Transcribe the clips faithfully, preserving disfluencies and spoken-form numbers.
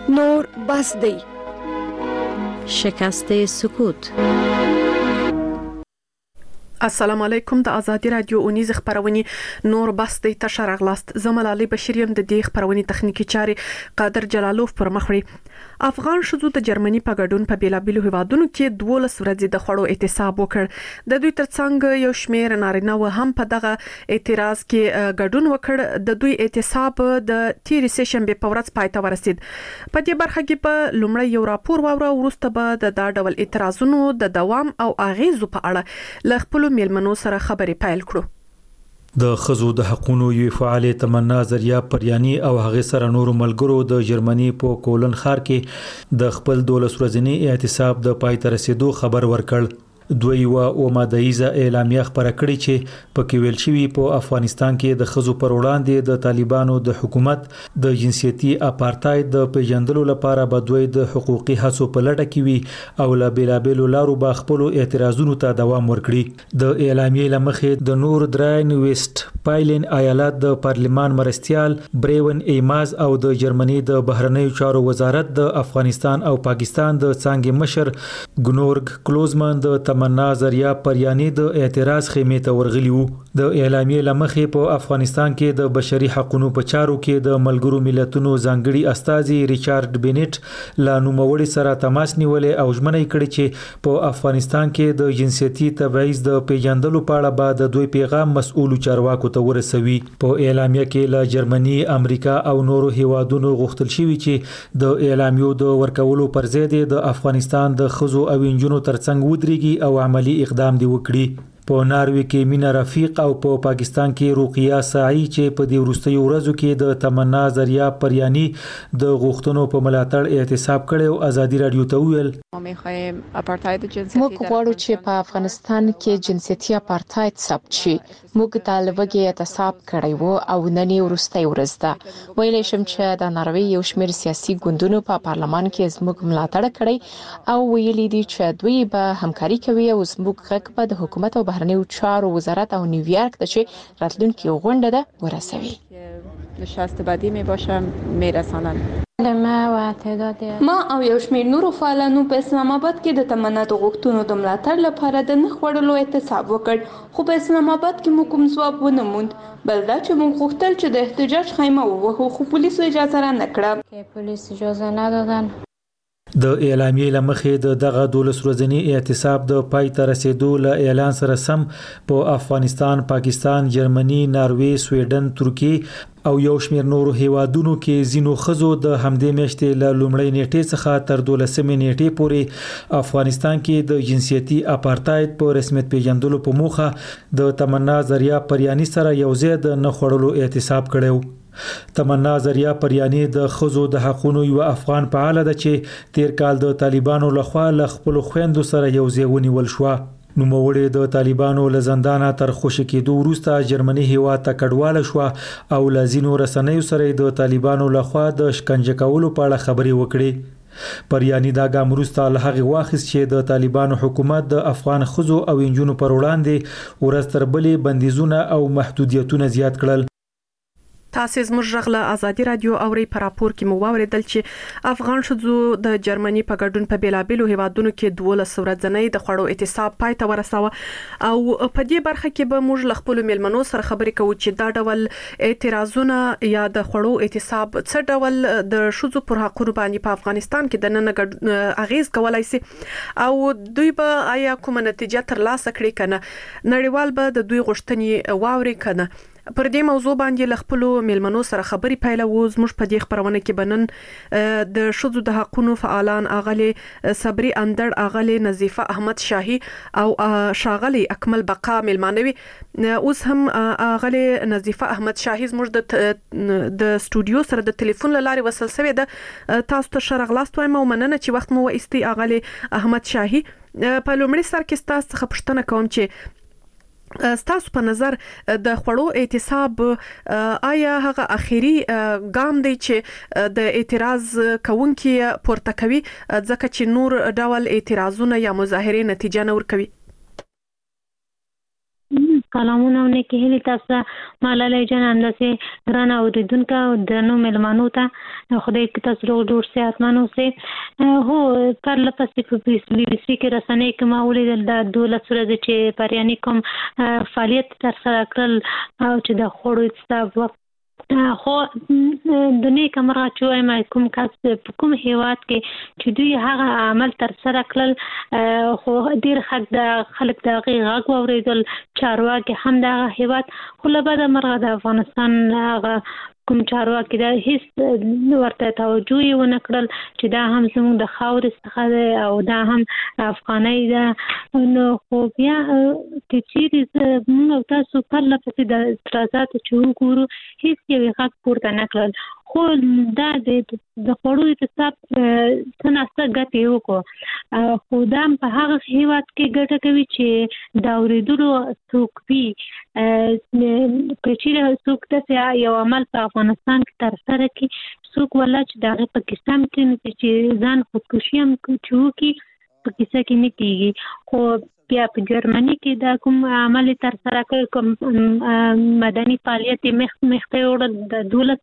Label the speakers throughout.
Speaker 1: نور بس دی.
Speaker 2: شکست سکوت.
Speaker 3: السلام علیکم. د آزادی رادیو اونیز خبرونه نور بس د تشر اغلاست زملالي بشریم د دې خبرونه تخنیکی چاري قادر جلالوف پر مخوري. افغان شذو د جرمني په ګډون په بیلابیلو هیوادونو کې دولس ورځې د خړو احتساب وکړ. د دوی ترڅنګ یو شمیر نارینه و هم په دغه اعتراض کې ګډون وکړ. د دوی احتساب د تیر سیشن به په ورځ پای ته ورسید. په دې برخه کې په لومړی یو راپور واوره ورسته به د دا ډول اعتراضونو د دوام او اغیزو په اړه ل خپل میلمنو سره خبرې پیل کړو.
Speaker 4: د خزو د حقونو یو فعال تمنا ذریعہ پریانی او هغه سره نور ملګرو د جرمنی په کولن ښار کې د خپل دولس ورځنی احتساب د پای ته رسیدو خبر ورکړ. دوی و او مادهیزه اعلامیه خبره کړې چې په کې ویل شوی په افغانستان کې د خزو پر وړاندې د طالبانو د حکومت د جنسيتي اپارټاید د پیژندلو لپاره به دوی د حقوقي هڅو په لټه کې وي او لا بیلابیلو لارو به خپل اعتراضونو ته دوام ورکړي. د اعلامیې لمخې د نور دراین ویسټ پایلن ایالت د پارلمان مرستيال بریون ایماز او د جرمني د بهرنیو چارو وزارت د افغانستان او پاکستان د څنګه مشر ګنورګ کلوزمن د تمنا ذریعہ پریانی د اعتراض خیمه ته ورغلی وو. د اعلامیې لمخې په افغانستان کې د بشري حقوقو په چارو کې د ملګرو ملتونو ځانګړي استاذي ریچارډ بینټ لا نوموړي سره تماس نیولې او ژمنې کړې چې په افغانستان کې د جنسيتي تبعیض د پیژندلو په اړه به د دوی پیغام مسؤل چارواکو ته ورسوي. په اعلامیه کې له جرمني، امریکا او نورو هیوادونو غوښتل شوی چې د اعلامیو د ورکولو پر ځای د افغانستان د خزو او انجونو ترڅنګ ودرېږي او عملی اقدام دی وکړي. په ناروی کې مینا رفیق او په پاکستان کې رقیه ساعی چې په دې وروستیو ورځو کې د تمنا ذریعہ پریانی د غوښتنو په ملاتړ احتساب کړي او ازادي رادیو ته ویل
Speaker 5: موږ غواړو چې په افغانستان کې جنسيتي اپارټاید ثبت شي. موږ د لوګي احتساب کړی وو او نن یې وروستۍ ورځ ده. ویلای شم چې د ناروی یو شمېر سیاسي ګوندونو په پارلمان کې زموږ ملاتړ کړی او ویلي دي چې دوی به همکاري کوي او زموږ غږ په د حکومت او بهرنیو چارو وزارت او نیویارک ته چې راتلونکي غونډه ده ورسوي.
Speaker 6: نشست بعدی می باشم میرسانن.
Speaker 7: ما او یو شمېر نورو فعالانو په اسلام آباد کې د تمنا د غوښتنو د ملاتړ لپاره د نخ وړلو احتساب وکړ، خو په اسلام آباد کې موږ کوم ځواب ونه موند. بل دا چې موږ غوښتل چې د احتجاج خیمه ووهو، خو پولیسو اجازه را نه کړه.
Speaker 5: پولیس اجازه ندادن.
Speaker 4: د اعلامیې لمخې د دغه دولس ورځنی احتساب د پای ته رسیدو له اعلان سره سم په افغانستان، پاکستان، جرمني، ناروی، سویډن، ترکیه او یو شمېر نورو هیوادونو کې زینو خزو د همدې میاشتې له لومړۍ نیټې څخه تر دولسمې نیټې پورې افغانستان کې د جنسيتي اپارټاید په رسمیت پیژندلو په موخه د تمنا ذریعہ پریانی سره یو ځای د نخړلو احتساب کړو. تمنا ذریعہ پریانی د خزو د حقوقو یو افغان فعال ده چې تیر کال د طالبانو لخوا ل خپل خويندو سره یو ځای ونیول شو. نو موړې د طالبانو له زندانه تر خوشی کېدو وروسته جرمني هیواد ته کډواله شو او لازینو رسنیو سره د طالبانو لخوا د شکنجه کولو په اړه خبري وکړي. پریانی دا ګام وروسته له هغه واخیست چې د طالبانو حکومت د افغان خزو او انجونو پر وړاندې ورځ تر بلې بندیزونه او محدودیتونه زیات کړل.
Speaker 3: تاسو زموږ غږ آزادي رادیو اوري په راپور کې مو واوریدل چې افغان شذو د جرمني په ګډون په بیلابیلو هیوادونو کې دولس ورځنۍ د خړو احتساب پای ته ورساوه او په دې برخه کې به موږ ل خپل میلمنو سره خبرې کوو چې دا ډول اعتراضونه یا د خړو احتساب څه ډول د شذو پر حقوقو باندې په افغانستان کې د نن اغیز کولای شي او دوی به آیا کومه نتیجه ترلاسه کړي کنه. نړیوال به د دوی غوښتنې واوري کنه. پر دې موضوع باندې ل خپل میلمنو سره خبرې پیلوو. زموږ په دې خبرونه کې بنن د شذو د حقوقو فعالان اغلی صبري اندړ، اغلی نظیفه احمد شاهي او شاغلی اکمل بقا میلمانوي. اوس هم اغلی نظیفه احمد شاهي زموږ د د سټوډیو سره د ټلیفون لارې وصل شوی ده. تاسو ته شرغلاست وایم او مننه چې وخت مو وایستي اغلی احمد شاهي. په لومړي سر کې تاسو څخه پوښتنه کوم چې ستاسو په نظر د خړو احتساب آیا هغه اخیری ګام دی چې د اعتراض کوونکي پورته کوي ځکه چې نور ډول اعتراضونه یا مظاهره نتیجه نه ورکوي؟
Speaker 1: سلامونه او نیکی هیلې تاسو ملالۍ جان انداسې ګران اوریدونکو درنو مېلمنو ته خدای کې تاسو روغ جوړ صحتمن اوسئ. هو پرله پسې په بي بي سي کې رسنۍ کې ما ولیدل د دولس ورځې چې پریاني کوم فعالیت ترسره کړل او چې د خوړو اعتصاب وخت خو د نیکه مرغه چې وایم کوم کس په کوم هیواد کې چې دوی هغه عمل ترسره کړل خو ډېر خلک د خلک د هغې غږ واورېدل، چارواکي هم د هغه هیواد خو له بده مرغه د افغانستان هغه کوم چارواکي دا هیڅ ورته توجه یې ونه کړل چې دا هم زموږ د خاورې څخه دی او دا هم افغانۍ ده. نو خو بیا که چیرې موږ او تاسو پرله پسې د اعتراضاتو چې وګورو هیڅ یوې غږ پورته نه کړل، خو دا د خوړو اعتصاب څه ناسته ګټې یې وکړو، خو دا په هغه هیواد کې ګټه کوي چې د اورېدلو څوک وي. که چیرې څوک داسې یو عمل په افغانستان کې ترسره کړي څوک ولا چې د هغې په کیسه هم کښېني چې ځان خودکشي هم چې وکړي په کیسه کې نه کېږي. خو بیا په جرمني کې دا کوم عمل یې ترسره کړی، کوم مدني فعالیت یې مخ مخته یوړل د دولس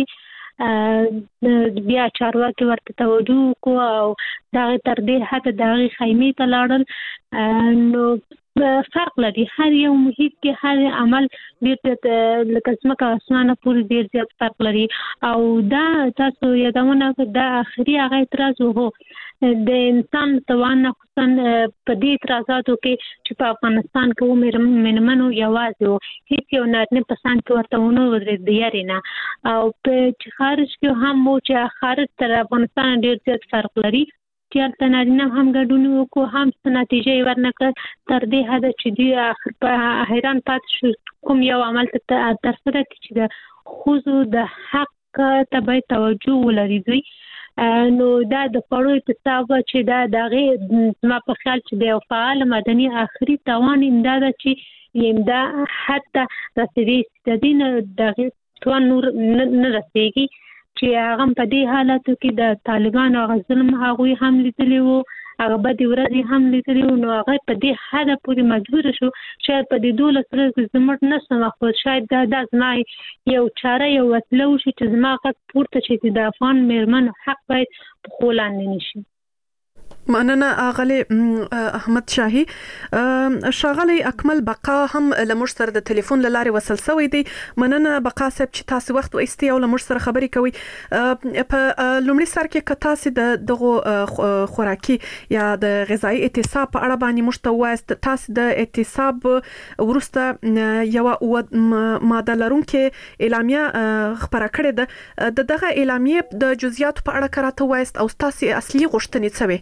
Speaker 1: ورځې، بیا چارواکي ورته توجه وکړو او د هغې تر دې حده د هغې خیمې ته لاړل. نو فرق لري، هر یو محیط کې هر عمل ډېر زیات لکه ځمکه اسمانه پورې ډېر زیات فرق لري. او دا تاسو یادونه دا آخري هغه اعتراض و د انسان توان نه خصوصا په دې اعتراضاتو کې چې په افغانستان کې و مېرمنو یوازې و، هېڅ یو نارینه په څنګ کې ورته ونه ودرېد د یارې نه. او په چې خارج کې هم و چې خارج تر افغانستان ډېر زیات فرق لري چې هلته نارینه هم ګډون وکړو هم څه نتیجه یې ورنه کړه تر دې حده چې دوی آخر په حیران پاتې شو کوم یو عمل ترسره کړي چې د ښځو د حق ته باید توجه ولري دوی. نو دا د خوړو اعتصاب چې دا د هغې زما په خیال چې د یو فعال مدني آخري توان یې دا ده چې امدا حد ته رسېدی د دې نه د هغې توان نور نه رسېږي چې هغه په دې حالاتو کې د طالبانو هغه ظلم هغوی هم لیدلی وو، هغه بدې ورځې هم لیدلی وو، نو هغه په دې حده پورې مجبوره شو شاید په دې دولس ورځو کې زه مړ نه شم، خو شاید دا دا زما یو چاره یو وسیله وشي چې زما غږ پورته شي چې د افغان مېرمنو حق باید په پښو لاندې نه شي.
Speaker 3: مننه اغلی احمد شاهي. شاغلی اکمل بقا هم لمر سره د ټلیفون لارې وصل شوی دی. مننه بقا صاحب چې تاسو وخت وایستي او لمر سره خبرې کوي. په لومړي سر کې که تاسو د دغه خوراکي یا د غذایی اعتصاب په اړه باندې مشته وایست، تاسو د اعتصاب ورسته یو ماده لرونکې اعلامیه خبره کړې ده، د دغه اعلامیه د جزئیاتو په اړه کراته وایست او تاسو اصلي غوښتنې څه وي؟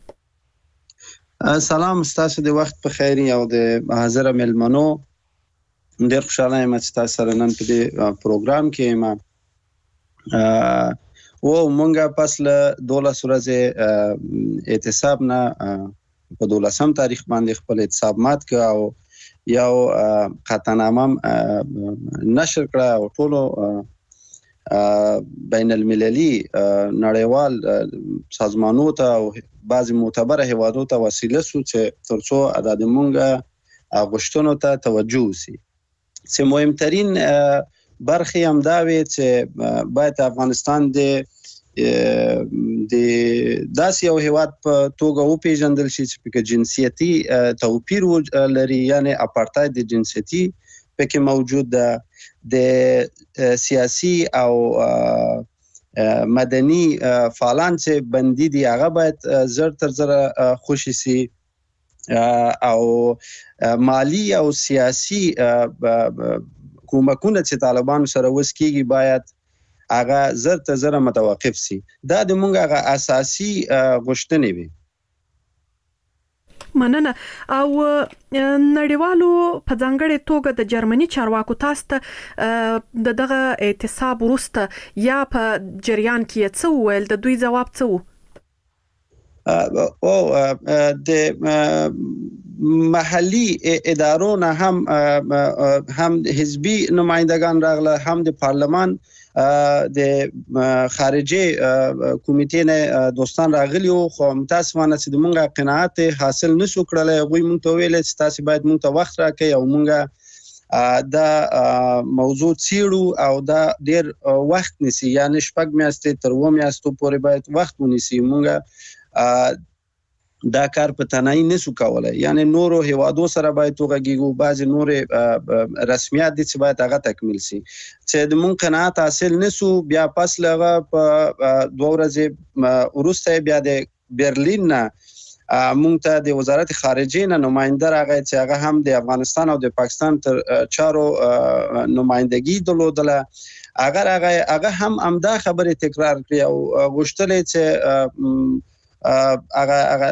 Speaker 2: سلام، ستاسو د وخت په خیر او د حاضر مېلمنو، ډېر خوشاله یم چې تاسو سره نن په دې پروګرام کې یم. او مونږه پس له دولس ورځې اعتصاب نه په دولسم تاریخ باندې خپل اعتصاب مات کړ او یو قطعنامه نشر کړه او ټولو بین المللي نړیوال سازمانونو ته او بعضی معتبره هیوادونو ته وسیله شو چې ترڅو د مونږه غوښتنو ته توجه وشي. چې مهمترین برخې هم دا وي چې باید افغانستان د د داسې یو هیواد په توګه وپیژندل شي چې پکې جنسیتي توپیر لري، یعنی اپارتاید جنسیتي پکې موجود ده. د سیاسي او مدني فعالان چې بندي دي هغه باید زر تر زره خوشي سي، او مالی او سیاسي کومکونه چې طالبانو سره وس کیږي باید هغه زر تر زره متوقف سي. دا د مونږ هغه اساسي غوښتنې وي.
Speaker 3: مننه. او نړیوالو په ځانګړې توګه د جرمني چارواکو تاسو ته د دغه اعتصاب وروسته یا په جریان کې څه وویل، د دوی ځواب څه و؟
Speaker 2: او د محلي ادارو نه هم هم حزبي نمائندگان راغله، هم د پارلمان د خارجي کمیټې نه دوستان راغلي وو، خو متاسفانه چې د مونږه قناعت حاصل نشو کړلی. هغوی مونږ ته ویل چې تاسو باید مونږ ته وخت راکړئ او مونږه دا موضوع څیړو او دا ډیر وخت نیسي، یعنی شپږ میاشتې تر اووه میاشتو پورې باید وخت ونیسي. مونږ دا کار په تنهایی نسو کولای، یعنی نورو هیوادو سره باید وغږیږو، بعضې نورې رسمیات دي چې باید هغه تکمیل سي. چې د مونږ قناعت حاصل نسو، بیا پس له هغه په دوه ورځې وروسته بیا د برلین نه مونږ ته د وزارت خارجه نه نماینده راغی چې هغه هم د افغانستان او د پاکستان تر چارو نمایندګي درلودله. هغه راغی، هغه هم همدا خبرې تکرار کړې او غوښتل چې هغه هغه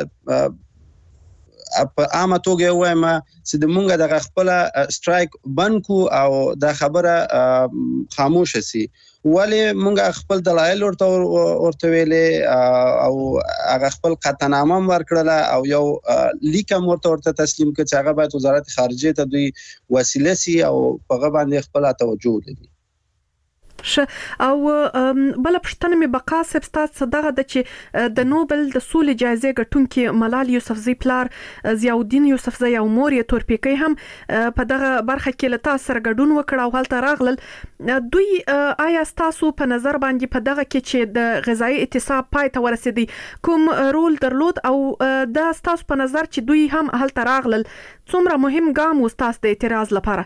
Speaker 2: په عامه توګه وایم چې د مونږ د خپل سټرایک بند کو او دا خبره خاموش شي. ولی مونږ خپل دلایل ورته ورته ویلې او هغه خپل قطعنامه ورکړله او یو لیک هم ورته ورته تسلیم کړ چې هغه باید وزارت خارجه ته دوی وسیله سي او په هغه باندې خپل توجه ولري.
Speaker 3: ش او بل پښتنه می بقا سبستات صدغه د چې د نوبل د سولې جایزې ګټونکي ملال یوسفزی پلار ضیاءالدین یوسفزی او مور یې تورپیکی هم په دغه برخه کې لتا سره ګډون وکړ او هلته راغلل. دوی آیا تاسو په نظر باندې په دغه کې چې د غذایی اعتصاب پای ته ورسېدي کوم رول درلود او دا تاسو په نظر چې دوی هم هلته راغلل څومره مهم ګام و تاسو د اعتراض لپاره؟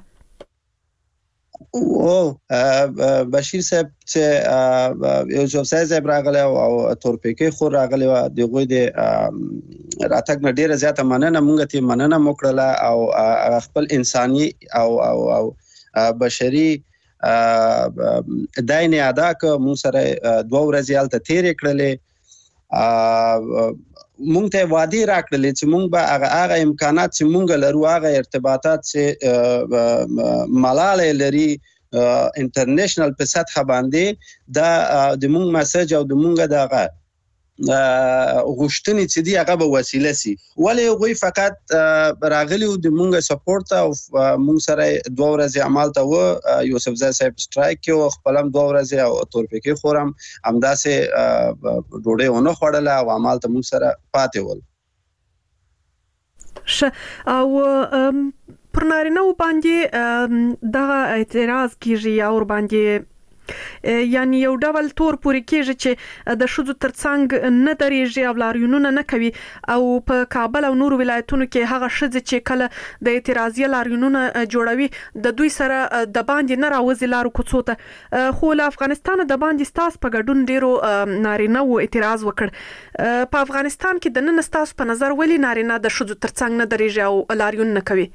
Speaker 2: او بشیر صاحب چې یوسف صاحب راغلی او تورپیکی خور راغلی و دغه د راتګ نه ډیره زیاته مننه مونږ ته مننه وکړه او خپل انساني او او او بشري داینه ادا ک مون سره دوه ورځې هلته تیرې کړلې. مونږ ته وعده راکړلې چې مونږ به هغه هغه امکانات چې مونږ لرو، هغه ارتباطات چې ملاله لري انټرنیشنل په سطح باندې، دا د مونږ مسج او د مونږ دغه غوښتنې چې دی هغه به وسیله سي. ولی غوی فقط راغلی او د مونږ سپورټ او مونږ سره دوه ورځې عمل ته و یوسف زای صاحب سټرایک کې او خپلم دوه ورځې او تورپیکی خورم همداسې ډوډۍ ونه خوړله او عمل ته مونږ سره پاتې ول.
Speaker 3: ش او پر نارینه باندې دغه اعتراض کیږي او باندې یعنی یو ډول تور پوري کېږي چې د شذو ترڅنګ نه درېږي او لاریونونه نه کوي او په کابل او نورو ولایتونو کې هغه شذې چې کله د اعتراضي لاریونونه جوړوي د دوی سره د باندې نه راوځي لارو کوڅو ته. خو له افغانستان د باندې ستاس په ګډون ډیرو نارینه و اعتراض وکړ. په افغانستان کې د نن ستاس په نظر ولی نارینه د شذو ترڅنګ نه درېږي او لاریون نه کوي؟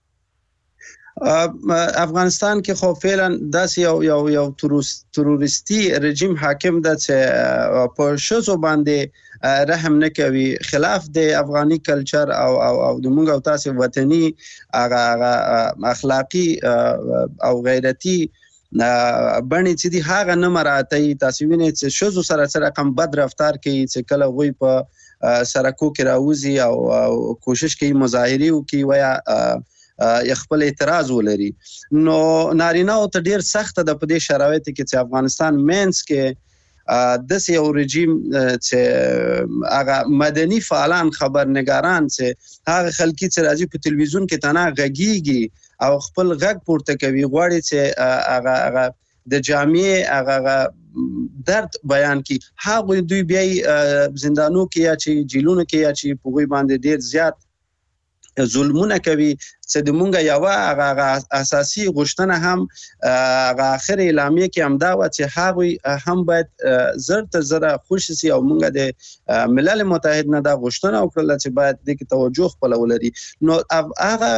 Speaker 2: افغانستان کې خو فعلا داسې یو یو یو تروریستي رژیم حاکم ده چې په شذو باندې رحم نه کوي، خلاف د افغاني کلچر او او او د مونږ او تاسو وطني هغه اخلاقی او غیرتی بڼې چې دی هغه نه مراعاتوي. تاسو وینئ چې شذو سره سره رقم بد رفتار کوي چې کله غوي په سرکو کې راوځي او کوشش کوي مظاهره وکړي ویا خپل اعتراض ولري. نو نارینه او ته ډیر سخت ده په دې شرایطو کې چې افغانستان مینس کې د یو رژیم چې هغه مدني فعالان خبرنګاران چې هغه خلک چې راځي په تلویزیون کې تنه غږیږي او خپل غږ پورته کوي غواړي چې هغه هغه د جامعې هغه درد بیان کی، هغه دوی بیا زندانو کې یا چې جیلونو کې یا چې په غوي باندې ډیر زیات ظلمونه کوي چې د مونږه یو هغه اساسي غوښتنه هم هغه اخر اعلامیه کې هم دا و چې هغه هم باید زر تر زر خوش سي او مونږه د ملل متحد نه دا غوښتنه وکړه چې باید د کې توجه خپل ولري. نو هغه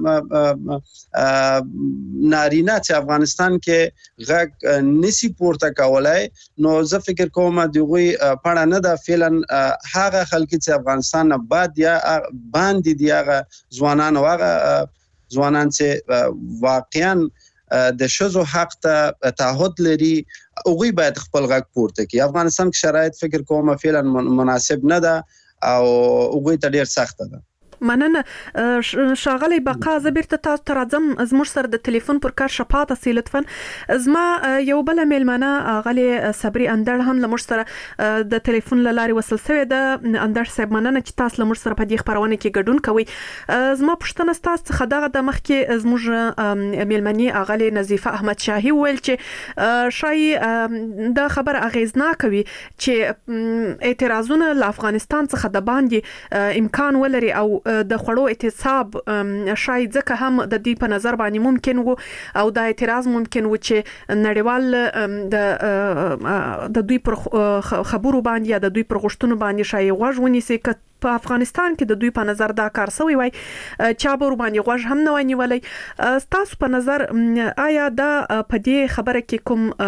Speaker 2: نارینه چې افغانستان کې غږ نسی پورته کولای، نو زه فکر کوم دغه پړه نه ده فعلا هغه خلک چې افغانستان نه بعد یا باندې دی هغه ځوانان او هغه ځوانان چې واقعا د شذو حق ته تعهد لري اوغي باید خپل غږ پورته کړي. افغانستان کې شرایط فکر کوم فعلا مناسب نه ده او اوغي ته ډیر سخت ده.
Speaker 3: مننه شاغلی بقا زبرته تاسو تر اعظم زموږ سره د ټلیفون پر کار شپاته سي لطفا زما یو بل میلمنه غلی صبري اندړ هم لمر سره د ټلیفون لاري وصل شوی د اندړ صاحب مننه چې تاسو لمر سره په دې خبرونه کې ګډون کوي. زما پښتنه تاسو خدغه د مخ کې زموږ میلمني غلی نظیفه احمد شاهي ویل چې شای د خبر اغیزناک کوي چې اعتراضونه له افغانستان څخه د باندې امکان ولري او د خړو اعتصاب شاید ځکه هم د دې په نظر باندې ممکن وو او د اعتراض ممکن وو چې نړیوال د د دوی پر خبرو باندې د دوی پر غشتونو باندې شای غوږ ونیسي ک په افغانستان کې د دوی په نظر دا کار سوی وای چا به باندې غوږ هم نه ونیولای. تاسو په نظر آیا دا په دې خبره کې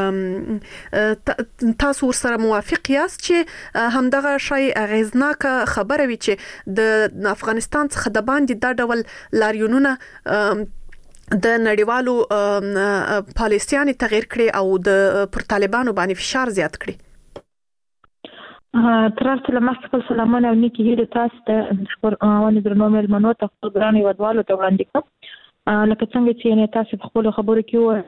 Speaker 3: کوم تاسو سره موافق یاست چې همدغه شای اغیزناک خبره وي چې د افغانستان څخه د باندې دا ډول لاریونونه د نړیوالو پالیسیانو تغیر کړي او د پر طالبانو باندې فشار زیات کړي؟
Speaker 8: ترڅ له مخکې خپل سلامونه او نیکی هیله تاسو ته خبر ونه درنو مېلمنو ته خپل ګران هیوادوالو ته وړاندې کوم. لکه څنګه چې نه تاسو په خپل خبرو کې وایي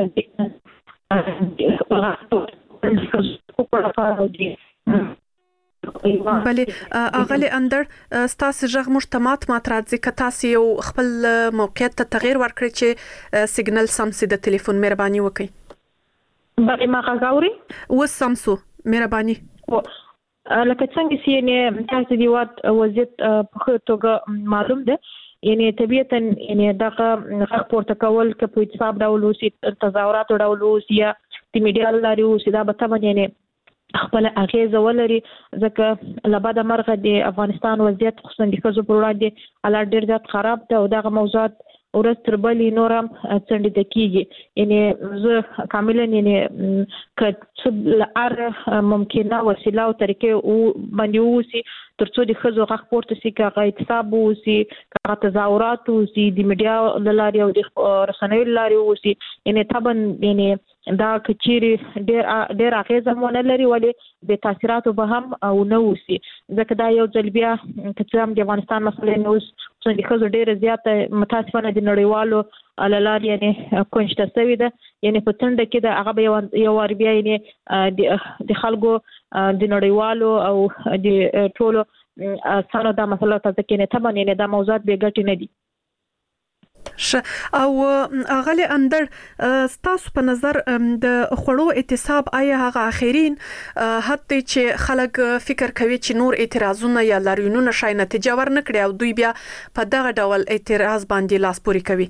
Speaker 3: بله اغلی اندر ستاسو ژغ مشتمات ماترات ځکه تاسو یو خپل موقعیت ته تغیر ورکړی چې سیګنل سمسي د ټلیفون مهرباني وکړئ.
Speaker 8: بله ما غاوري
Speaker 3: و سمسو مهرباني
Speaker 8: لکه څنګه چې نه تاسو دی وات وضعیت په توګه معلوم ده یعنی طبيعتا یعنی دغه غږ پورته کول که په حساب ډول اوسي تظاهرات ډول اوسي یا د میډیا لاري اوسي دا به تمن یعنی خپل اغیزه ولري ځکه لبا د مرغه د افغانستان وضعیت خصوصا د خزو پر وړاندې حالات ډیر زیات خراب ده او دغه موضوعات ورځ تر بلې نورم څنډه د کیږي یعنی زه کاملا یعنی که لار ممکنه وسیله او طریقې او باندې اوسي ترڅو د خزو غږ پورته سي که اعتصاب اوسي که تظاهرات اوسي د میډیا لاري او د رسنیو لاري اوسي یعنی طبعا یعنی دا کچيري ډېر ډېر اغیزه مونږ لري ولې د تاثیراتو به هم او نه اوسي ځکه دا یو ځل بیا چې هم د افغانستان مسله نه اوس څنګه خزو ډېر زیات متاسفانه د نړیوالو علالار یعنی کوشش شوی ده یعنی په څنډه کې د هغه یو ور بیا یعنی د خلکو د نړیوالو او د ټولو سره دا مسله ته ځکه نه تمن یعنی دا موضوعات به ګټ نه دي.
Speaker 3: ش او اغلی اندر ستاسو په نظر د خړو اعتصاب آیا هغه اخرین حتی چې خلک فکر کوي چې نور اعتراضونه یا لاریونونه شای نتیجه ورنکړي او دوی بیا په دغه ډول اعتراض باندې لاس پوري کوي؟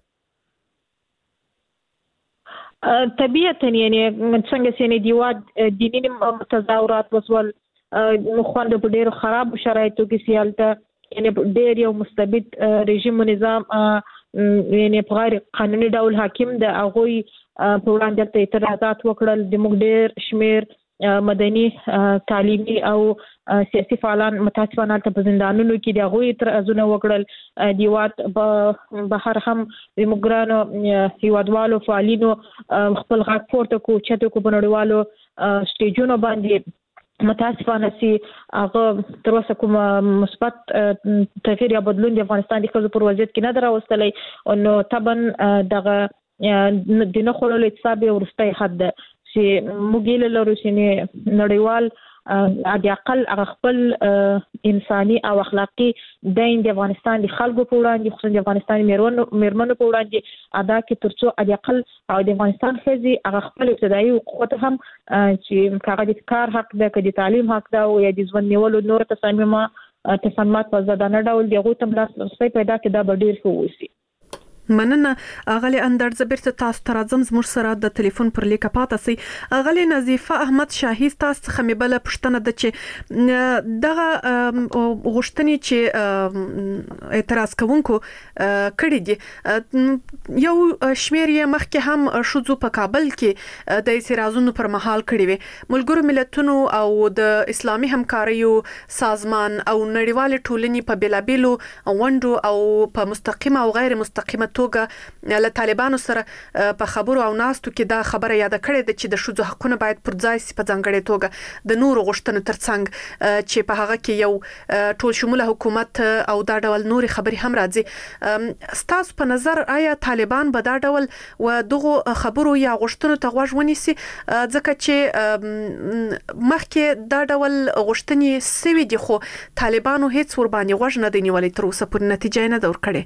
Speaker 8: طبيعتا یعنی څنګه چې دیواد دیني تظاهرات وسول مخوند په ډیرو خراب شرایطو کې سیالته یعنی ډیر یو مستبد رژیم نظام یعنی په غیر قانوني ډول حاکم د هغه په وړاندې ته اعتراضات وکړل د موږ ډیر شمیر مدني تعلیمي او سیاسي فعالان متاسفانه په زندانونو کې د هغه اعتراضونه وکړل دیوات په بهر هم د مګرانو هیوادوالو فعالینو خپل غږ پورته کو چته کو بنړیوالو سټیجونو باندې متاسفانه سي هغه تر اوسه کوم مثبت تغییر یا بدلون د افغانستان د خزو پر وضعیت کې نه دراوستلې او نو طبعا دغه د نه خلل اتصاب ورسته حد چې موږ له روسینه نړیوال د اقل خپل انساني او اخلاقی دین د افغانستان د خلکو په وړاندې خصوصا د افغانستان میرمنو میرمنو په وړاندې ادا کې ترڅو د اقل او د افغانستان خزي هغه خپل ابتدایي حقوق هم چې کاغه د کار حق ده که د تعلیم حق ده او یا د ژوند نیولو نور تصمیمات تصمیمات په ځدانه ډول دغه تم لاس رسي پیدا کې دا ډیر ښه وسی.
Speaker 3: مننه اغلی اندر زبرته تاسو تر اعظم زموږ سره د ټلیفون پر لیکه پاتې سي اغلی نظیفه احمد شاهي تاسو خمیبله پښتنه د چې دغه غوښتنې چې اعتراض کوونکو کړي دي یو شمیر یې مخکې هم شوزو په کابل کې د اعتراضونو پر مهال کړي وي ملګرو ملتونو او د اسلامي همکاریو سازمان او نړیوال ټولنې په بلابلو وندو او په مستقیمه او غیر مستقیمه توګه له طالبانو سره په خبرو او ناستو کې دا خبره یاد کړې ده چې د شوزو حقونه باید پر ځای سي په ځانګړي توګه د نورو غوښتنو ترڅنګ چې په هغه کې یو ټول شموله حکومت او دا ډول نوري خبري هم راځي. ستاسو په نظر آیا طالبان به دا ډول و دغه خبرو یا غوښتنو ته غوږ ونیسي ځکه چې مخکې دا ډول غوښتنې سوي دي خو طالبانو هیڅ ور باندې غوږ نه دی نیولې تر اوسه پورې نتیجه نه ده ورکړې؟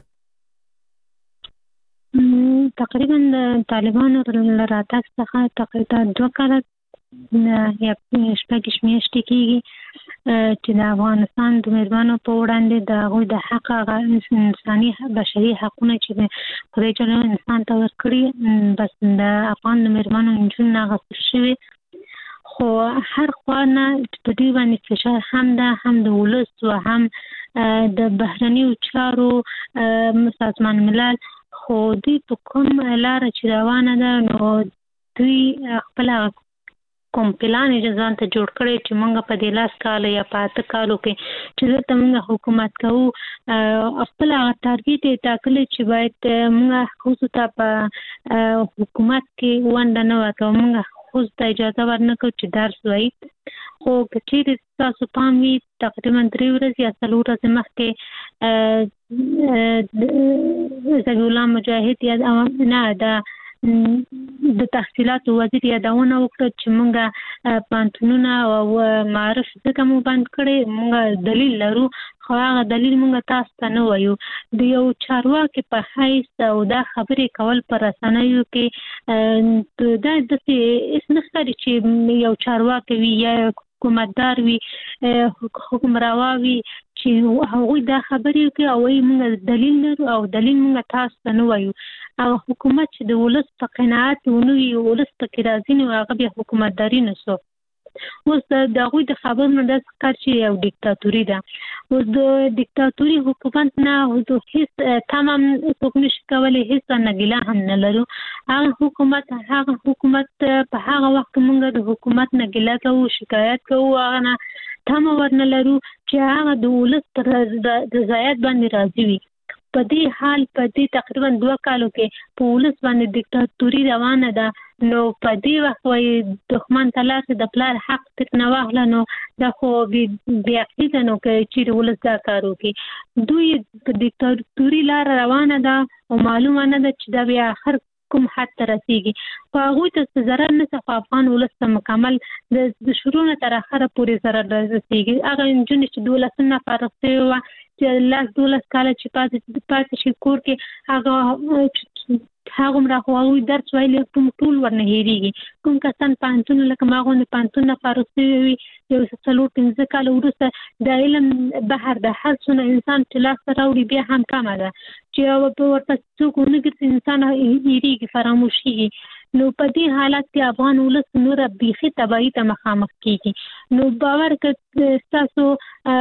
Speaker 1: تقریبا د طالبانو له راتګ څخه تقریبا دوه کاله یا شپږ میاشتې کېږي چې د افغانستان د میرمنو په وړاندې د هغوی د حق انساني بشري حقونه چې خدای جل انسان ته ورکړي بس د افغان د میرمنو نجونو نه اخیستل شوي، خو هر خوا نه په دوی باندې فشار هم ده، هم د ولس و هم د بهرنیو چارو سازمان ملل، خو دوی په کوم لاره چې روانه ده نو دوی خپل کوم پلان ځان ته جوړ کړی چې موږ په دې لاس کال یا په اته کالو کې چې دلته موږ حکومت کوو خپل هغه ټارګټ یې ټاکلی چې باید موږ ښځو ته په حکومت کې ونډه نه ورکوو، موږ ښځو ته اجازه ورنکړو چې درس وایي. خو که چیرې ستاسو پام وي تقریبا درې ورځې یا څلور ورځې مخکې ذبیح الله مجاهد یا نه د د تحصیلاتو وزیر یادونه وکړه چې موږ پوهنتونونه او معارف ځکه مو بند کړی، موږ دلیل لرو خو هغه دلیل موږ تاسو ته نه وایو. د یو چارواکي په حیث او دا خبرې کول په رسنیو کې دا داسې هېڅ نه ښکاري چې یو چارواکی وي یا حکومتدار وي حکمروا وي چې هغوی دا خبرې کوي او وایي موږ دلیل لرو او دلیل موږ تاسو ته نه وایو. هغه حکومت چې د ولس په قناعت ونه وي ولس پکې راضي نه وي هغه بیا حکومتداري نه سو. اوس د هغوی د خبرو نه داسې ښکار چې یو دیکتاتوري ده. اوس د دیکتاتوري حکومت نه هیڅ تمه څوک نشي کولی، هیڅ نه ګیله هم نه لرو. هغه حکومت هغه حکومت په هغه وخت کې موږ د حکومت نه ګیله کوو، شکایت کوو، هغه نه تمه ورنه لرو چې هغه د ولس پر رضایت باندې راضي وي. په دې حال په دې تقریبا دوه کالو کې په ولس باندې دیکتاتوري روانه ده، نو په دې وخت وایي دښمن ته لاس د پلار حق ترې نه واخله، نو دا خو بې عقیده نو که چیرې ولس دا کار وکړي. دوی په دیکتاتوري لاره روانه ده او معلومه نه ده چې دا بیا آخر کوم حد ته رسیږي. خو هغوی ته ضرر نه څه، خو افغان ولس ته مکمل د شروع نه تر اخره پورې ضرر رسیږي. هغه نجونې چې دولسم نه فارغ شوې وه چې لاس دولس کاله چې پاتې پاتې شي کور کې هغه هغومره خو هغوی درس ویلی کوم ټول ورنه هېرېږي. کوم کسان پوهنتون لکه ما غوندې پوهنتون نه فارغ شوي وي یو څلور پنځه کاله وروسته د علم بحر د هر څونه انسان چې لاسته راوړي بیا هم کمه ده چې ورته څوک ونه ګرځي انسان هېرېږي فراموشېږي. نو په دې حالت کې افغان ولس نوره بیخي تباهي ته مخامخ کېږي. نو باور که ستاسو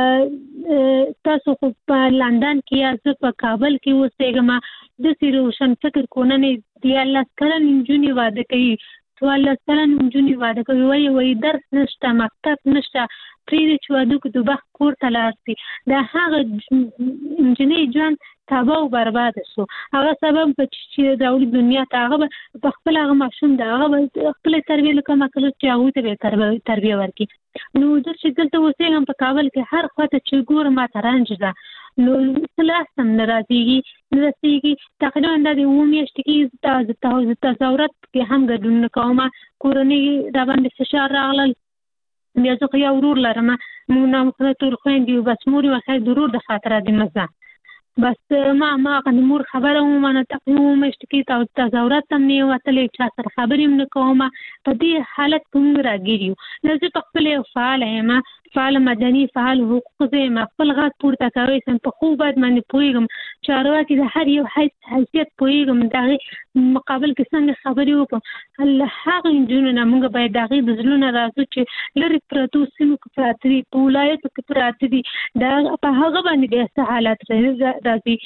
Speaker 1: تاسو خو په لندن کې یا زه په کابل کې اوسېږم داسې روشن فکر کوننې دیارلس کلن نجونې واده کوي، څوارلس کلن نجونې واده کوي، وایي وایي درس نشته، مکتب نشته، پرېږدي چې واده وکړي دوبخت کور ته لاړ شي. د هغه نجونې ژوند تباه او برباده شو. هغه سبب چې راوړي دنیا ته هغه به په خپل هغه ماشوم د هغه به خپلې تربیې له کومه کړو چې هغوی ته به تربیه ورکړي. نو زه چې دلته اوسېږم په کابل کې هر خوا ته چې ګورم ماته رنج ده، نو څه لاس هم نه رسېږي نه رسېږي. تقریبا دا د اووه میاشتې کې زه تظاهرات کې هم ګډون نه کوم، کورنۍ راباندې فشار راغلل. بیا زه خو یو ورور لرم، موږ نامخته ټول خویندې یو، بس مور یې وښایي د ورور د خاطره دې مه ځه. بس ما ما هغه د مور خبره ومنه. تقریبا اووه میاشتې کې تظاهرات هم نه یم وتلی، چا سره خبرې هم نه کوم. په دې حالت کې موږ راګیر یو. نو زه په خپله یو فعاله یم، فعال مدني فعال حقوق زه یم، خپل غږ پورته کوی سم، په خوب باید باندې پوهېږم، چارواکي د هر یو حیثیت پوهېږم، د هغې مقابل کې څنګه خبرې وکړم. له هغه نجونو نه موږ باید د هغې د زړونه راځو چې لرې پرتو سیمو کې پراته دي، په ولایتو کې پراته دي، د په هغه باندې بیا څه حالات راځي.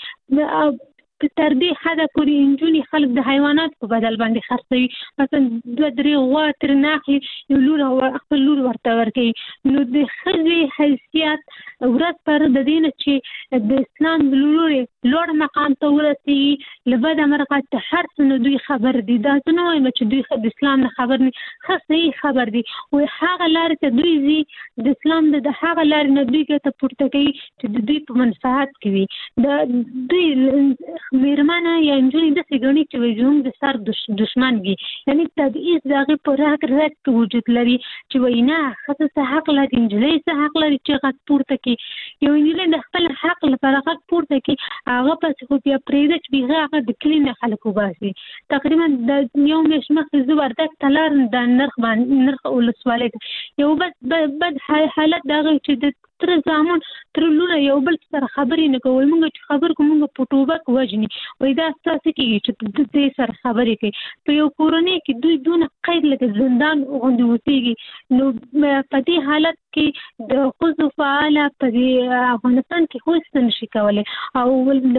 Speaker 1: تر دې حده پورې نجونې خلک د حیوانات په بدل باندې خرڅوي، مثلا دوه درې غوا ترې نه اخلي، یو لور خپل لور ورته ورکوي. نو د ښځې حیثیت ورځ پر د دین چې د اسلام لوري لوړ مقام ته ورسیږي لبد امرقه ته هر څه دوی خبر دي دا څنګه وايي چې دوی د اسلام نه خبر نه ښه صحیح خبر دي او هغه لار ته دوی زی د اسلام د هغه لار نه دوی ته پورته کوي چې د دوی په منفعت کوي د دوی میرمنه یا انجونی د سګونی چې وجوم د سر دشمن دي یعنی تبعیض دغه پر حق رات وجود لري چې وینا خاصه حق لري انجلۍ څه حق لري چې غږ پورته کوي یو انجلۍ د خپل حق لپاره غږ پورته کوي هغه پس خو بیا پرېږده چې هغه د کلی نه خلکو باسي تقریبا د یو میاشت مخکې زه وردګ ته لاړم د نرخ باندې نرخ ولسوالۍ یو بد بد حالت دغه چې د تر زامن تر لونه یو بل سره خبرې نه کوي موږ چې خبر کوم موږ په ټوبک وجني وای دا ستاسو کې چې د دې سره خبرې کوي په یو کورنۍ کې دوی دونه قید لکه زندان غوندي وسیږي نو په دې حالت کې د خصوص فعال په افغانستان کې هیڅ نشي کولای او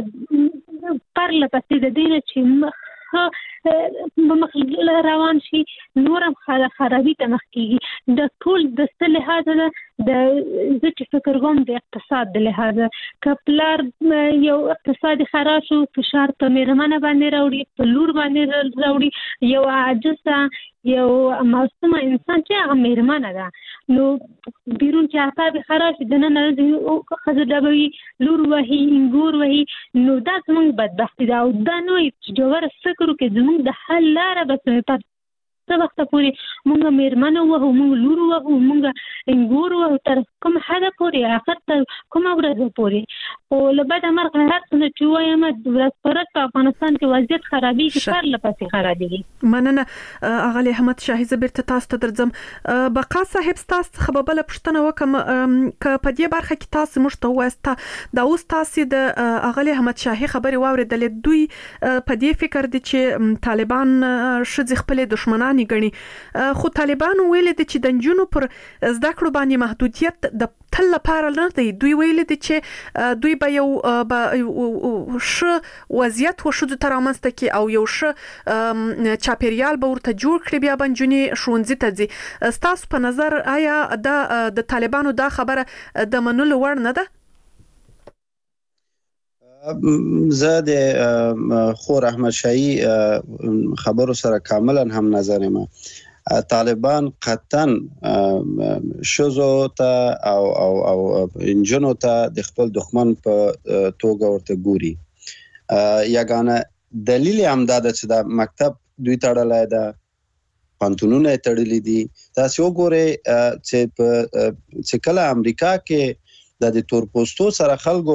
Speaker 1: پر لپسې د دې چې په مخ روان شي نورم خرابي ته مخ کیږي د ټول د څه لحاظ د زه چې فکر کوم د اقتصاد د لحاظ کپلار یو اقتصادي خراب شو فشار په میرمنه باندې راوړي په لور باندې راوړي یو عاجزه یو معصومه انسان چې هغه میرمنه ده نو بیرون چې اعصاب خراب شي د نن ورځې خزه ډبوي لور وهي انګور وهي نو دا زموږ بدبختي ده او دا نو چې جوړ فکر وکړي زموږ د حل لاره به څه څه وخت پورې موږ میرمنه وو موږ لور وو موږ انګور وو تر کوم حدا پورې اخر ته کوم ورځ پورې او لبد امر هر څه چې وایم د ورځ په افغانستان کې وضعیت خرابي کې پر لپسې خرابېږي
Speaker 3: مننه اغلی احمد شاهي زبر ته تاسو ته درځم بقا صاحب تاسو خبربل پښتنه وکم ک په دې برخه کې تاسو مشته واسطه دا اوس تاسو د اغلی احمد شاهي خبري واوریدلې دوی په دې فکر دي چې طالبان شذ خپل دشمنان غني خو طالبان ویل دي چې د جنونو پر زده کړو باندې محدودیت د تل لپاره نه دی دوی ویل دي چې دوی به یو ش وضعیت و شذ ترامنسته کې او یو ش چاپیریال به ورته جوړ کړي بیا بنجونی شونځي ته ځي تاسو په نظر آیا د طالبانو دا خبره د منلو وړ نه ده
Speaker 2: زه د خور احمد شاهي خبرو سره کاملا هم نظر یم طالبان قطعا شوزو ته او او او انجنو ته د خپل دښمن په توګه ورته ګوري یګانه دلیل هم دا ده چې دا مکتب دوی تړلای ده پانتونونه تړلې دي تاسو وګورئ چې په چې کله امریکا کې د تورپوستو سره خلکو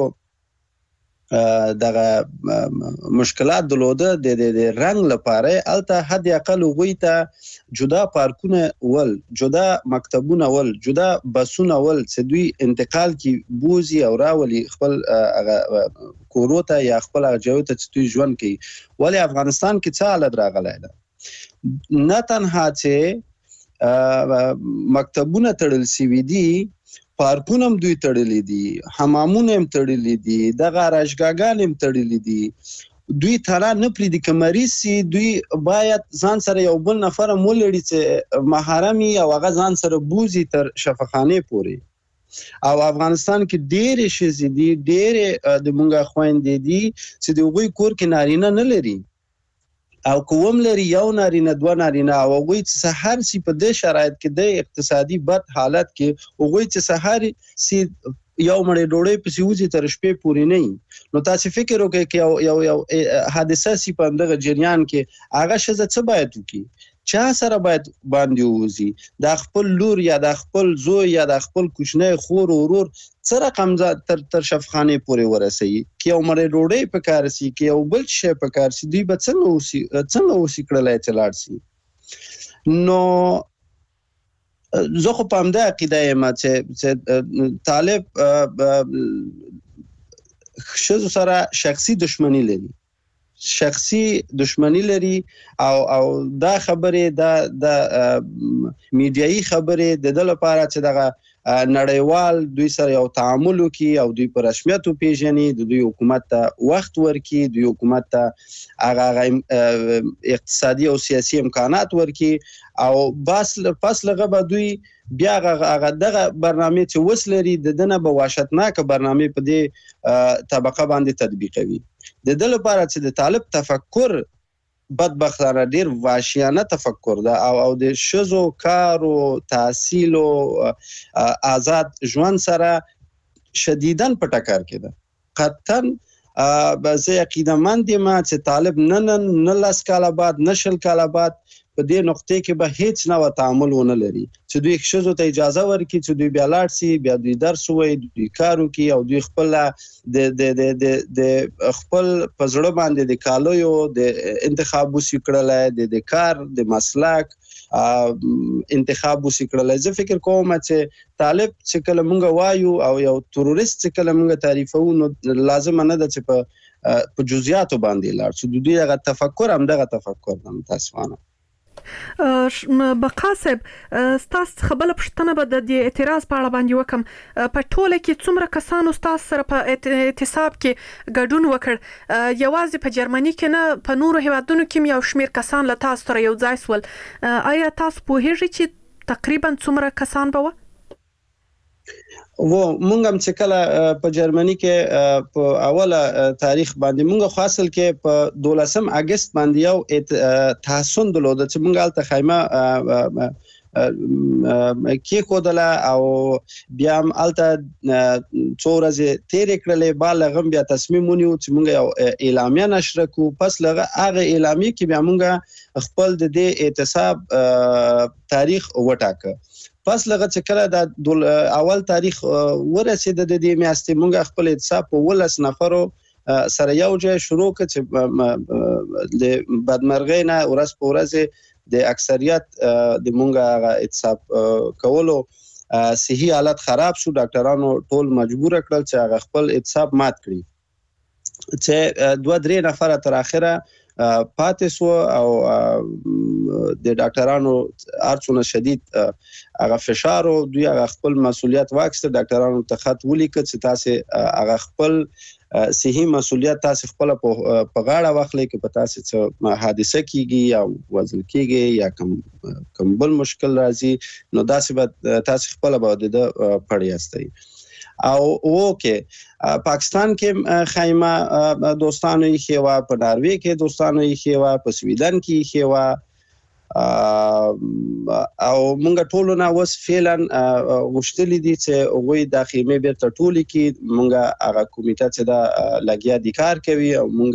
Speaker 2: دغه مشکلات دلوده د د رنگ لپاره الته حد اقل غوي ته جدا پارکونه ول جدا مکتبونه ول جدا بسونه ول چې دوی انتقال کی بوزي او راولي خپل کوروته یا خپل جوته چې دوی ژوند کوي ولی افغانستان کې څه حالت راغلی ده نه تنها چې مکتبونه تړل سوي دي پارکونه هم دوی تړلې دي حمامونه هم تړلې دي دغه راجګاګان هم تړلې دي دوی ترا نه پریدي کمریز سي دوی باید ځان سره یو بل نفر مولړي چې محرمي او هغه ځان سره بوزي تر شفاخانه پورې او افغانستان کې ډېر شي دي ډېر د مونږه خويندې دي چې د وګي کور کې نارینه نه لري او کوم لري یو نارینه دوه نارینه او وګي چې سحر سي په دې شرایط کې د اقتصادي بد حالت کې وګي چې سحر سي یو مړې ډوړې په سيوزي تر شپې پورې نه نو تاسو فکر وکړئ چې یو یو حادثه سي په دغه جریان کې هغه شزه څه باید وکړي چا سره باید باندې ووزي د خپل لور یا د خپل زوی یا د خپل کوچنی خور او ورور څه رقم تر تر شفخانه پورې ورسي کې یو مړې ډوړې په کار سي کې یو بل شی په کار سي دوی به څنګه وسی څنګه وسی کړلای چې لاړ سي نو زه خو په همدا عقیده یم چې طالب شذ سره شخصي دشمنی لري شخصي دشمنی لري او او دا خبره دا د میډیایي خبره د د لپاره چې دغه نړیوال دوی سره یو تعامل وکړي او دوی په رسمیت وپیژني، د دوی حکومت ته وخت ورکړي، دوی حکومت ته هغه اقتصادي او سیاسي امکانات ورکړي او بس پس لغه به دوی بیا هغه دغه برنامه چې وس لري د دنه به وحشتناک برنامه په دې طبقه باندې تطبیقوي. د دې لپاره چې د طالب تفکر بدبختانه ډیر وحشیانه تفکر ده او او د شذو کار او تحصیل او آزاد ژوند سره شدیداً په ټکر کې ده. قطعاً به زه عقیده‌مند یم چې طالب نه نه لس کاله بعد نه شل کاله بعد په دې نقطې کې به هیڅ نوع تعامل ونه لري چې دوی ښځو ته اجازه ورکړي چې دوی بیا لاړ شي، بیا دوی درس ووایي، دوی کار وکړي او دوی خپل د د د د خپل په زړه باندې د کالیو د انتخاب وسي کړلی، د د کار د مسلک انتخاب وسي کړلی. زه فکر کوم چې طالب چې کله مونږ وایو او یو تروریست چې کله مونږ تعریفو نو لازم نه ده چې په په جزئیاتو باندې لاړ شو. د دوی هغه تفکر هم دغه تفکر ده. متاسفانه
Speaker 3: بقا صاحب ستاسو خبره پښتنه به د اعتراض په اړه باندې وکم. په ټوله کې څومره کسانو ستاسو سره په اعتصاب کې ګډون وکړ؟ یوازې په جرمني کې نه، په نورو هیوادونو کې یو شمیر کسان له تاسو سره یو ځای سول. آیا تاسو پوهیږئ چې تقریبا څومره کسان به و؟
Speaker 2: و مونږ هم چې کله په جرمني کې په اوله تاریخ باندې مونږ خاصل کې په دولسم اگست باندې یو تحسن درلود چې مونږ الته خیمه کې کودله او بیا هم الته څو ورځې تیرې کړلې. بالغم بیا تصمیم ونیو چې مونږ یو اعلامیه نشر کړو. پس لغه هغه اعلامیه کې بیا مونږ خپل د دې اعتصاب تاریخ وټاکه. پس لغه چې کله د اول تاریخ ورسید د دې میاشتې مونږ خپل اعتصاب په ولس نفرو سره یو ځای شروع کړ چې د بدمرغۍ نه ورځ په ورځ د اکثریت د مونږ اعتصاب کولو صحي حالت خراب شو. ډاکټرانو ټول مجبور کړل چې هغه خپل اعتصاب مات کړي چې دوه درې نفر تر اخره پاتې سو او د ډاکټرانو ارڅونه شدید هغه فشار او دوی هغه خپل مسولیت واخیست. ډاکټرانو ته خط ولیکل چې تاسو هغه خپل صحي مسولیت تاسو خپل په غاړه واخلئ کې په تاسو څه حادثه کیږي یا وزل کیږي یا کوم کوم بل مشکل راځي نو داسې به تاسو خپل به د پړیاستئ. او اوکه پاکستان کې خیمه دوستانو یې خوا، په ناروې کې دوستانو یې خوا، په سویډن کې یې خوا او مونږ ټول نه وس فعلا غوښتلې دي چې وګوي د خیمه بیرته ټولې کې مونږ هغه کمیټه چې دا لګیا دي کار کوي او مونږ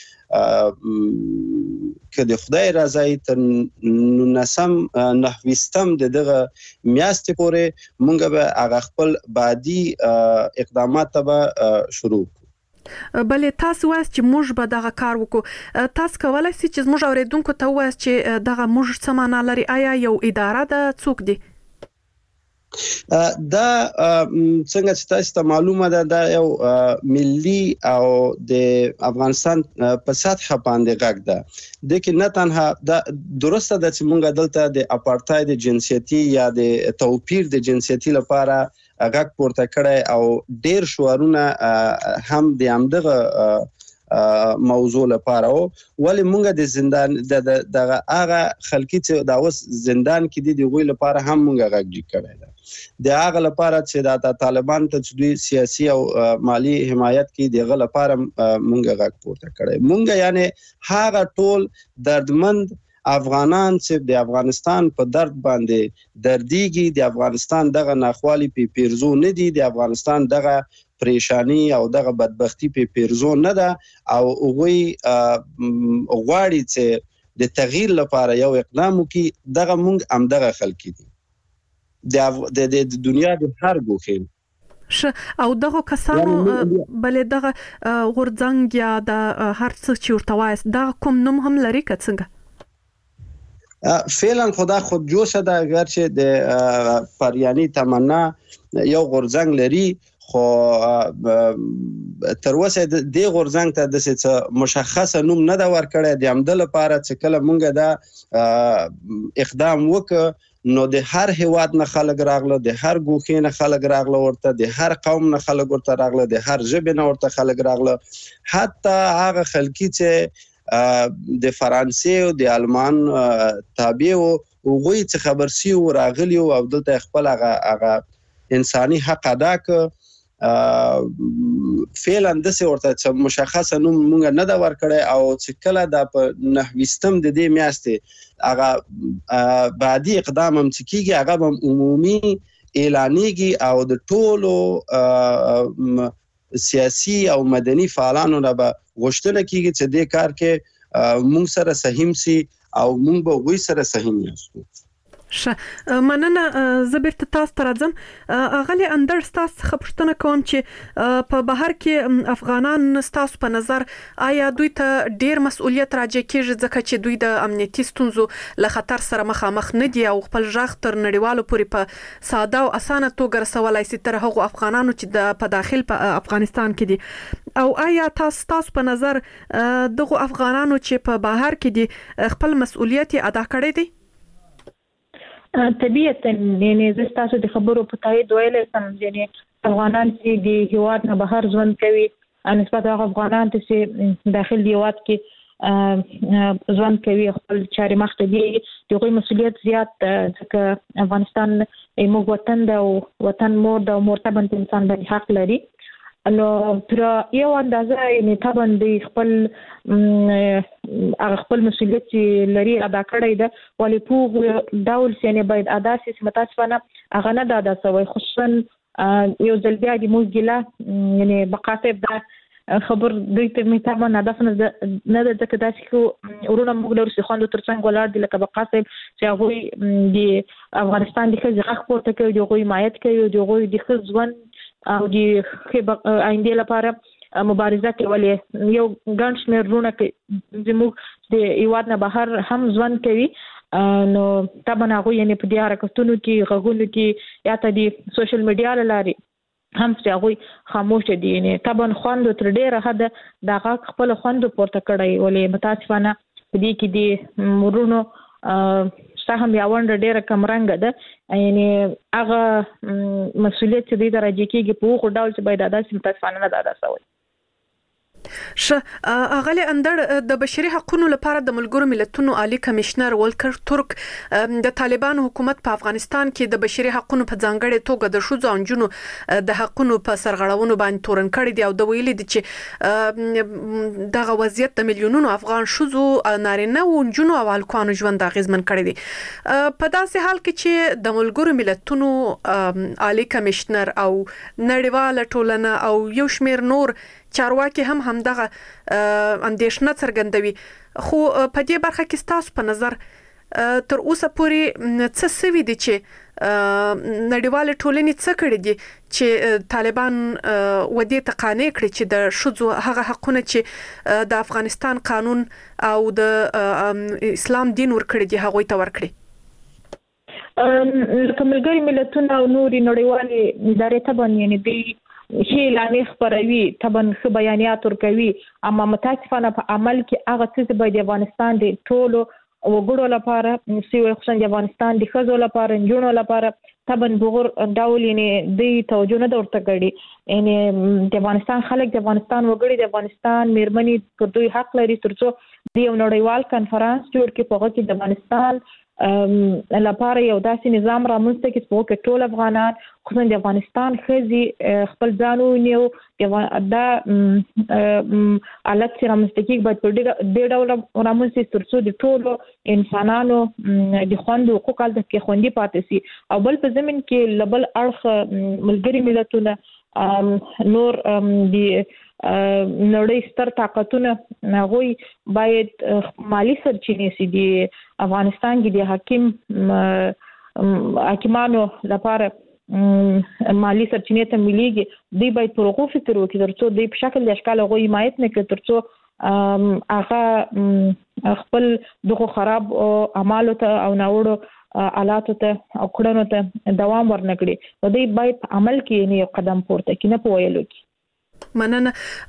Speaker 2: که د خدای رضای تر نسم نحویستم د دغه میاشتې پورې مونږ به هغه خپل بعدي اقدامات به شروع
Speaker 3: بلې تاسو وایئ چې موږ به دغه کار وکړو. تاسو کولی شئ چې زموږ اوریدونکو ته ووایئ چې دغه موږ څه معنا لري؟ آیا یو اداره ده؟ څوک دی؟
Speaker 2: دا څنګه چې تاسو ته معلومه ده دا یو ملي او د افغانستان په سطح باندې غږ ده. د کې نه تنها دا درسته ده چې مونږ دلته د اپارټاید جنسیتي یا د توپیر د جنسیتي لپاره غږ پورته کړی او ډیر شعارونه هم د همدغه موضوع لپاره او ولی مونږ د زندان د هغه خلکي چې دا اوس زندان کې دي د غوي لپاره هم مونږ غږ کړی ده. د هغه لپاره چې د طالبان ته دوی سیاسي او مالی حمایت کوي دغه لپاره مونږ غږ پورته کړی. مونږ یعنی هغه ټول دردمند افغانان چې د افغانستان په درد باندې درديږي، د افغانستان دغه ناخوالي په پیرزو نه دي، د افغانستان دغه پریشانی او دغه بدبختی په پیرزو نه ده او هغوی غواړي چې د تغییر لپاره یو اقدام وکړي. دغه مونږ هم دغه خلک دي د د دنیا د هر ګوښې
Speaker 3: او دغه کسانو بلې دغه غورځنګ یا د هر څه چې ورته وایي دا کوم نوم هم لري که څنګه؟
Speaker 2: فعلا خدا خود جوشه ده، اگرچه د پریانی تمنا یو غورځنګ لري خو تر اوسه د غورځنګ ته د څه مشخصه نوم نه دا ورکړی. د همدل لپاره چې کله مونږ دا اقدام وکړ نو د هر هیواد نه خلک راغله، د هر ګوښې نه خلک راغله ورته، د هر قوم نه خلک ورته راغله، د هر ژبې نه ورته خلک راغله، حتی هغه خلکي چې د فرانسې او د آلمان تابع وو هغوی چې خبر سي او راغلي او دلته خپل هغه انساني حق ادا کړ. فعلا داسې ورته چې مشخصه نوم مونږ نه دا ورکړی او چې کله دا په نهه ویشتم د دې میاشتې هغه بعدي اقدام هم چې کېږي هغه به عمومي اعلانېږي او د ټولو سیاسي او مدني فعالانو نه به غوښتنه کېږي چې دې کار کې مونږ سره سهیم سي او مونږ به هغوی سره سهیم یاستو.
Speaker 3: ښه مننه. زه بیرته تاسو ته راځم. اغلې اندړ ستاسو څخه پوښتنه کوم چې په بهر کې افغانان ستاسو په نظر آیا دوی ته ډیر مسؤلیت راجع کیږي ځکه چې دوی د امنیتي ستونزو له خطر سره مخامخ نه دي او خپل ژغ تر نړیوالو پورې په ساده او اسانه توګه رسولای شي تر هغو افغانانو چې د په داخل په افغانستان کې دي؟ او آیا تاسو تاسو په نظر دغه افغانانو چې په بهر کې دي خپل مسؤلیت ادا کړی دی؟
Speaker 8: طبیعتا یعنی زه تاسو د خبرو په تایید ویلی سم، یعنی افغانان چې د هیواد نه بهر ژوند کوي نسبت هغه افغانان چې داخل د هیواد کې ژوند کوي خپل چارې مخته بیایي د هغوی مسؤلیت زیات ځکه افغانستان موږ وطن ده او وطن مور ده او مور طبعا انسان باندې حق لري. نو تر یو اندازه یعنی طبعا د خپل هغه خپل مسؤلیت چې لري ادا کړی ده، ولې پوغ ډول یعنی باید ادا شي چې متاسفانه هغه نه ده ادا شوی. خصوصا یو ځل بیا د موږ ګیله یعنی بقاطب دا خبر دوی ته مې طبعا هدف نه ده ځکه داسې خو ورونه موږ لرو چې خویندو تر څنګ ولاړ دي لکه بقاطب چې هغوی د افغانستان د ښځې غږ پورته کوي، د هغوی حمایت کوي او د هغوی د ښه ژوند او د آینده لپاره مبارزه کوي. یو ګڼ شمېر وروڼه زموږ د هیواد نه بهر هم ژوند کوي، نو طبعا هغوی یعنې په دې حرکتونو کې غږونو کې یا ته د سوشل میډیا له لارې هم چې هغوی خاموشه دي. یعنې طبعا خوندو تر ډېره حده دا غږ خپله خوندو پورته کړی، ولې متاسفانه په دې کې د وروڼو سهم یا ونډه ډېره کمرنګه ده. یعنې هغه مسؤلیت چې دوی ته راجع کېږي په هغو ډول چې باید ادا شي متاسفانه نه ده ادا شوی.
Speaker 3: ښه اغلې اندړ د بشري حقوقو لپاره د ملګرو ملتونو عالی کمشنر ولکر ترک د طالبانو حکومت په افغانستان کې د بشري حقوقو په ځانګړې توګه د ښځو او نجونو د حقوقو په سرغړونو باندې تورن کړی دی او د ویلي دي چې دغه وضعیت د میلیونونو افغان ښځو، نارینه او نجونو او هلکانو ژوند اغیزمن کړی دی. په داسې حال کې چې د ملګرو ملتونو عالی کمشنر او نړیواله ټولنه او یو شمېر نور چارواکي هم همدغه اندېښنه څرګندوي، خو په دې برخه کې ستاسو په نظر تر اوسه پورې څه سوي دي چې نړیوالې ټولنې څه کړي دي چې طالبان ودې ته قانع کړي چې د ښځو هغه حقونه چې د افغانستان قانون او د اسلام دین ورکړي دي هغوی ته ورکړي؟
Speaker 8: لکه ملګري ملتونه او نورې نړیوالې ادارې طبعا یعنې دوی ښې اعلانې خپروي، طبعا ښه بیانیات ورکوي، اما متاسفانه په عمل کې هغه څه چې باید د افغانستان د ټولو وګړو لپاره سوی خصوصا د افغانستان د ښځو لپاره نجونو لپاره طبعا بغور ډول یعنې دوی توجه نه ده ورته کړې. یعنې د افغانستان خلک د افغانستان وګړي د افغانستان میرمنې پر دوی حق لري تر څو د یو نړیوال کنفرانس جوړ کړي په هغه کې د افغانستان لپاره یو داسې نظام رامنځته کړي چې په هغه کې ټول افغانان خصوصا د افغانستان ښځې خپل ځان ونیو دا حالت چې رامنځته کېږي باید په دې ډول رامنځته شي تر څو د ټولو انسانانو د خوندو حقوق هلته کې خوندي پاتې شي. او بل په ضمن کې له بل اړخه ملګري ملتونه نور د نړۍ ستر طاقتونه هغوی باید مالی سرچینې سي د افغانستان کې د حاکم حاکمانو لپاره مالی سرچینې ته مليږي، دوی باید پر هغو فکر وکړي تر څو دوی په شکل د اشکال هغوی حمایت نه کړي تر څو هغه خپل دغو خراب اعمالو ته او ناوړو حالاتو ته او کړنو ته دوام ورنکړي. نو دوی باید په عمل کې یو قدم پورته کړي، نه په ویلو کې.
Speaker 3: مننه.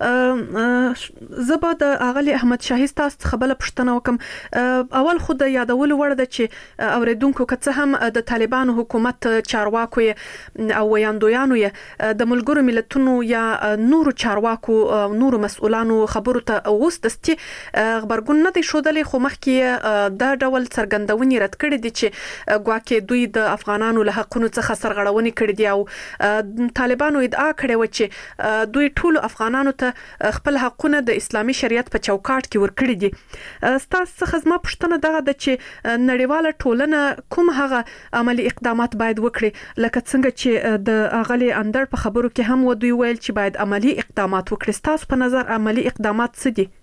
Speaker 3: زبا د اغلی احمد شاهي تاسو خبره پښتنه وکم. اول خو د یادول وړ د چې اوریدونکو کڅ هم د طالبانو حکومت چارواکو او ویاندویانو د ملګرو ملتونو یا نورو چارواکو نورو مسؤلانو خبرو ته وستستي خبرګون نه دی شودلې، خو مخکې د ډول څرګندونې رد کړې دي چې ګواکې دوی د افغانانو له حقونو څخه سرغړونې کړې دي او طالبانو ادعا کړې و چې دوی ټول افغانانو ته خپل حقونه د اسلامي شریعت په چوکاټ کې ورکړي دي. ستاسو څخه زما پوښتنه دغه ده چې نړیواله ټولنه کوم هغه عملی اقدامات باید وکړي، لکه څنګه چې د اغلی اندر په خبرو کې هم و دوی ویل چې باید عملی اقدامات وکړي. ستاسو په نظر عملی اقدامات څه دي؟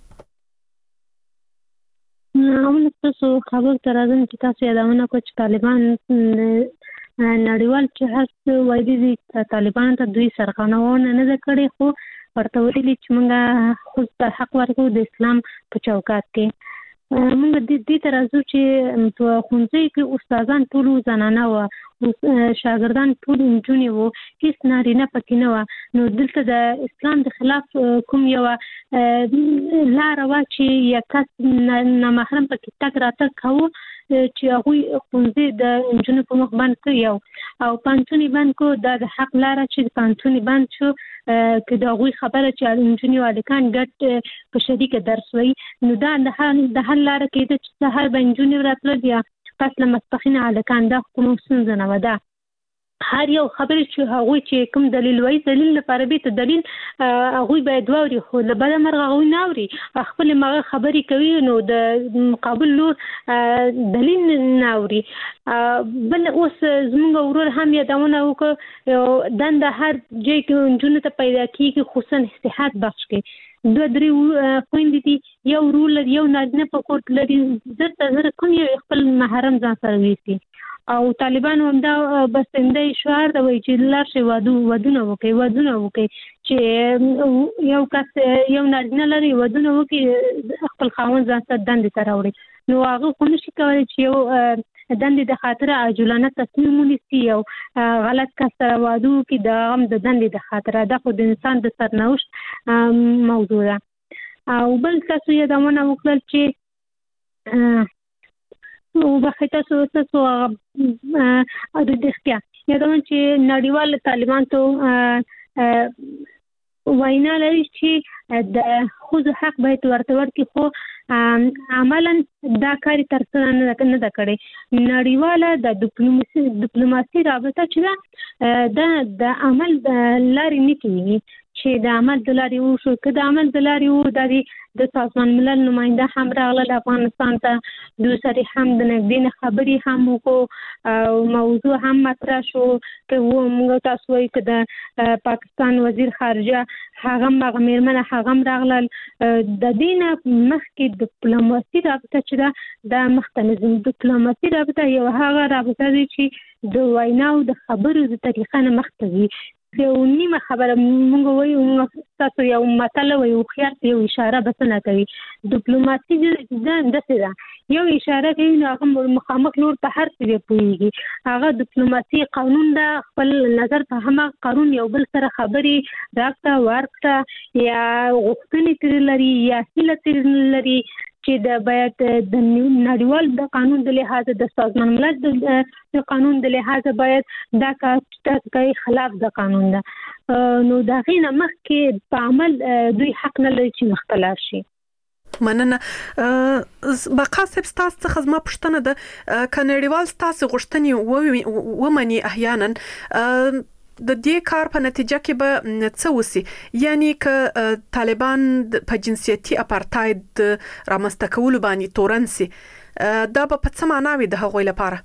Speaker 1: اول تاسو خبر تر راځم چې تاسو یادونه کوئ چې طالبان نړیوال چې هڅه وایي دي طالبان ته دوی سرغړونه نه کړې، خو ورته ویلي چې موږ خو ته حق ورکو د اسلام په چوکاټ کې. موږ د دې تر راځو چې په ښوونځي کې استادان ټول زنانه و، شاګردان ټول نجونې وو، هیڅ نارینه پکې نه و. نو دلته د اسلام د خلاف کوم یو لار وا چې یا کس نامحرم پکې تک راتګ کوو چې هغه ښوونځي د نجونو په مخ باندې کوي او پانتونی باندې کو د حق لار چې پانتونی باندې شو که دا غوي خبره چې نجونې والکان ګټ په شریکه درس وي، نو دا د حل لار کې د سهار باندې راتل دي پس لمسپخین الکان دا کوم څه نه ودا. هر یو خبرې چې هغه چې کوم دلیل وایي دلیل لپاره به ته دلیل هغه باید ووري، خو له بل مرغه غوي ناوري خپل مغه خبرې کوي نو د مقابل لور دلیل ناوري. بل اوس زموږ ورور هم یادونه وکړه دند هر ځای کې انجونو ته پیدا کیږي خصوصا صحت بخش کې دوه درې خويندې دي، یو ورور یو نارینه په کور کې لري، زړه زړه کوم یو خپل محرم ځان سره ویسي او طالبانو هم دا بسنده شعار دا وایي چې لار شي وادو ودونه وکي ودونه وکي چې یو کس یو نارینه لري ودونه وکي خپل خاوند ځان سره دندې ته راوړي، نو هغه خو نشي کولی چې یو دندې د خاطره عاجلانه تصمیم ونیسي او غلط کس سره واده وکي د هم د دندې د خاطره. دا خو د انسان د سرنوشت موضوع ده. او بل تاسو یادونه وکړل چې او بخې تاسو تاسو د دښتیا یادونه چې نړیوال طالبان ته وینا لري چې د خود حق باید ورته ورکړي، خو عملا دا کار تر سره نه ده کړی. نړیواله د ډیپلوماسي ډیپلوماسي رابطه چې دا د عمل د لارې نه کیږي، چې د عمل د لارې وشو که د عمل د لارې وو د د سازمان ملل نماینده هم راغله افغانستان ته، دوی سره هم د نږدې نه خبرې هم وکړو او موضوع هم مطرح شو که و موږ تاسو وایي که د پاکستان وزیر خارجه هغه هغه میرمنه هغه هم راغلل. د دې نه مخکې ډیپلوماسي رابطه چې ده دا مخته نه ډیپلوماسي رابطه یو هغه رابطه دی چې د ویناو د خبرو د طریقه نه مخته وي. یو نیمه خبره مونږ وایو مونږ تاسو یو مطلب وایو خيار یو اشاره بس نه کوي. ډیپلوماسي د دسه ده یو اشاره کوي نو هغه مخامخ نور په هر څه پوهیږي. هغه ډیپلوماسي قانون ده، خپل نظر په هم قانون یو بل سره خبري راکړه ورکړه یا غوښتنې تر لري یا هیله تر لري چې د باید د نړیوال د قانون د لحاظ د سازمان ملل د قانون د لحاظ باید دا کار کوي خلاف د قانون ده، نو دا غینه مخکې په عمل دوی حق نه لري چې مختلف شي.
Speaker 3: مننه. بقا صاحب ستاسو څخه زما پوښتنه ده که نړیوال ستاسو غوښتنې ومني احیانا د دې کار په نتیجه کې به څه وسی، یعنی که طالبان په جنسیتي اپارتاید رامنځته کولو باندې تورن سي دا به په څه معنا وي د هغوی لپاره؟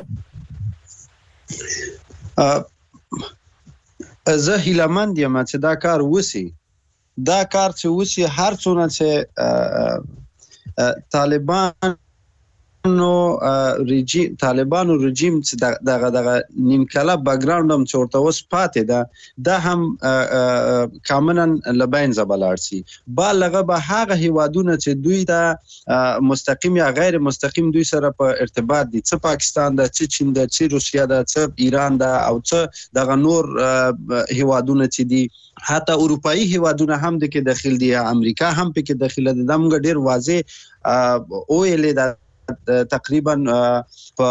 Speaker 2: زه هیلهمند یم چې دا کار وسی، دا کار چې وسی هر څونه چې طالبان نو رژیم طالبانو رژیم چې دغه دغه نیم کله بیکګراوند هم څورته اوس پاتې ده دا هم کاملا لبین زبلاړ سي بالغه به هغه هیوادونه چې دوی دا مستقیم یا غیر مستقیم دوی سره په ارتباط دي څه پاکستان ده څه چین ده څه روسیا ده څه ایران ده او څه دغه نور هیوادونه چې دي حتی اروپאי هیوادونه هم د کې داخل دي امریکا هم په کې داخله ده دمګ ډیر واضح او ال ده تقریبا په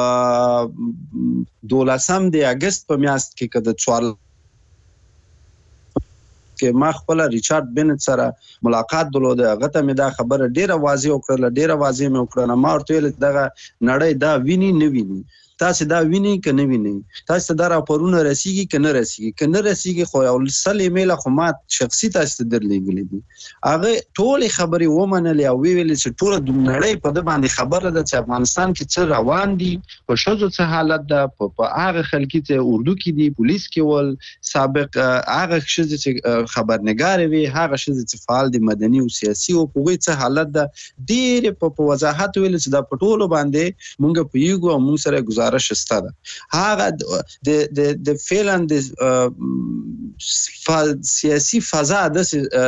Speaker 2: دولسم د اگست په میاشت کې کده څوار کې ما خپل ریچارډ بنت سره ملاقات درلود هغه ته مې دا خبره ډیره واضح وکړه ډیره واضح مې وکړه ما ورته دغه نړۍ دا ویني نه ویني تاسو دا ویني کنه ویني تاسو دا راپورونه رسیږي کنه رسیږي کنه رسیږي خو یو سل ایمیل خو ما شخصي تاسو درلېږلې دي هغه ټول خبري ومنلې او ویل چې ټول د نړۍ په د باندې خبره ده چې افغانستان کې څه روان دي په شوزو څه حالت ده په هغه خلکې ته اردو کې دي پولیس کې ول سابق هغه شذ چې خبرنګار وي هغه شذ چې فعال دي مدني او سیاسي او په څه حالت ده ډېر په وضاحت ویل چې دا په ټول باندې مونږ په یو او مونږ سره گزارش شته هغه د د د فعلا د سیاسي فضا د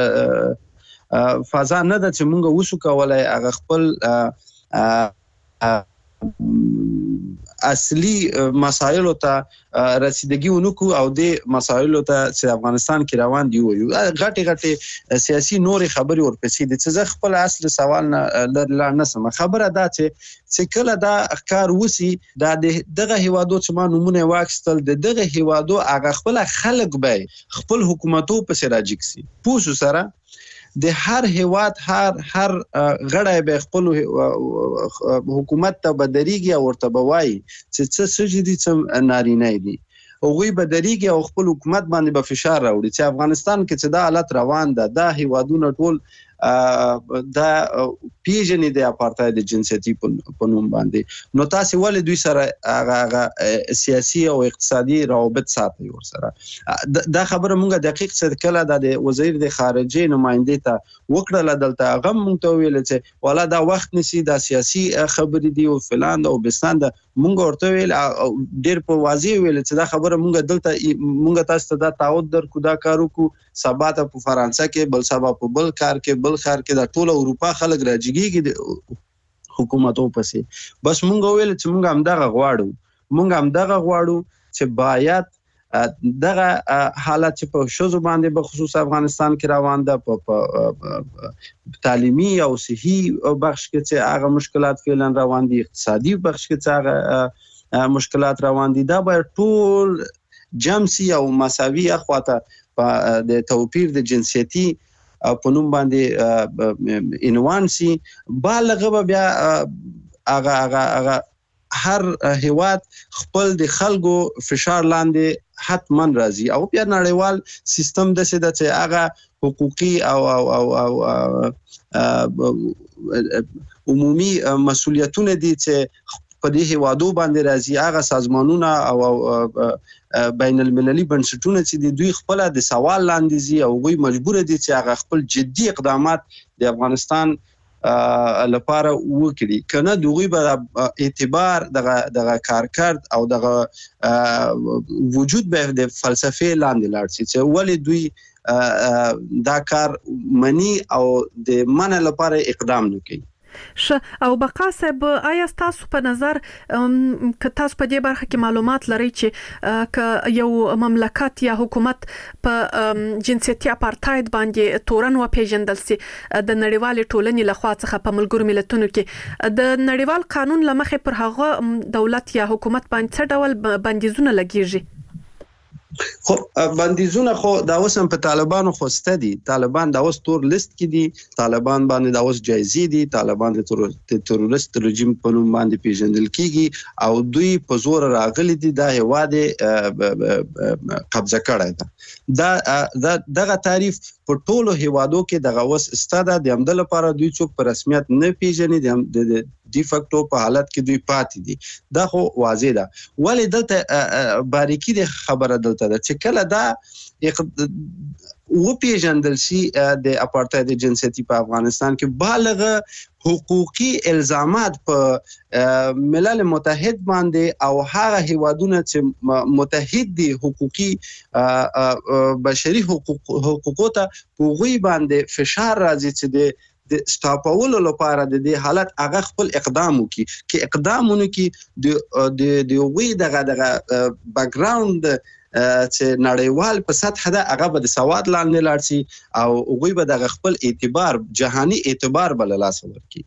Speaker 2: فضا نه د چې مونږ وسو کولای هغه خپل اصلي مسایلو ته رسیدګي ونکو او د مسایلو ته چې افغانستان کې روان دی وي غټي غټي سیاسي نور خبري ورپسې دي چې خپل اصل سوال نه لا نسمه خبره ده چې چې کله دا کار وسی دا دغه هیوادو چې ما نمونه واکستل دغه هیوادو هغه خپل خلک به خپل حکومتو په سراجیک سي پوسو سره د هر هیواد هر هر غړی به خپل حکومت ته بدريږي او ورته بوای چې څه سجدي څه نارینه دي هغوی بدريږي او خپل حکومت باندې به فشار راوړي چې افغانستان کې چې دا حالت روان ده دا هیوادونه ټول دا پیژنې د اپارتاید جنسيتي په نوم باندې نو تاسو ولې دوی سره هغه سیاسي او اقتصادي روابط ساتي ور سره دا خبره مونږه دقیق څه کله د وزیر د خارجه نماینده ته وکړه دلته هغه مونږ ته ویل چې ولا دا وخت نسی دا سیاسي خبرې دی او فلان او بسان دا مونږ ورته ویل ډیر په واضح ویل چې دا خبره مونږ دلته مونږ تاسو ته دا تعهد درکو دا کارو کو سبا ته په فرانسه کې بل سبا په بل کار کې بل خار کې دا ټول اروپا خلک راځيږي حکومتو پسې بس مونږ ویل چې مونږ هم دغه غواړو مونږ هم دغه غواړو چې باید دغه حالت چې په شوزو باندې به خصوص افغانستان کې روان ده په تعلیمي او صحي بخش کې چې هغه مشکلات فعلا روان دي اقتصادي بخش کې چې هغه مشکلات روان دي دا به ټول جمسي او مساوي اخواته په د توپیر د جنسيتي په نوم باندې عنوان سي بالغه بیا هغه هغه هر هیواد خپل د خلکو فشار لاندې حتما راځي او بیا نړیوال سیستم د څه د چې هغه حقوقي او او او عمومي مسولیتونه دي چې په دې هیوادو باندې راځي هغه سازمانونه او بین المللي بنسټونه چې دوی خپل د سوال لاندې زی او دوی مجبور دي چې هغه خپل جدي اقدامات د افغانستان لپاره وکړي کنه دوی به اعتبار دغه دغه کارکرد او دغه وجود به د فلسفه لاندې لاړ شي چې ولې دوی دا کار منی او د من لپاره اقدام نکوي
Speaker 3: ش او بقا صاحب آیا تاسو په نظر ک تاسو په دې برخه کې معلومات لرئ چې ک یو مملکت یا حکومت په جنسيتي اپارتاید باندې تورن و پیژندل سي د نړیوال ټولنې لخوا څخه په ملګرو ملتونو کې د نړیوال قانون لمخې پر هغه دولت یا حکومت باندې څه ډول بندیزونه لګیږي
Speaker 2: خو بندیزونه خو دا اوس هم په طالبانو خوسته دي طالبان دا اوس تور لیست کې دي طالبان باندې دا اوس جایزي دي طالبان د تروریست رژیم په نوم باندې پیژندل کیږي او دوی په زور راغلي دي دا هواد قبضه کړی ده دا دغه تعریف په ټولو هیوادو کې دغه اوس استاده د عمل لپاره دوی څوک په رسمیت نه پیژني د ډی فیکټو په حالت کې دوی پاتې دي. دا خو واضح ده. ولې دلته باریکي د خبره دلته ده چې کله دا و پیژندل شي د اپارټاید جنسیتي په افغانستان کې بالغ حقوقي الزامات په ملل متحد باندې او هغه هیوادونه چې متحد دي حقوقي بشري حقوق حقوقو ته پوغوي باندې فشار راځي چې د د سټاپولو لپاره د دې حالت هغه خپل اقدام وکړي کې اقدامونه کې د د د وی دغه دغه بیک ګراوند چې نړیوال په سطح ده هغه به د سواد لاندې لاړ شي او هغوی به دغه خپل اعتبار جهاني اعتبار بل لاس ورکړي.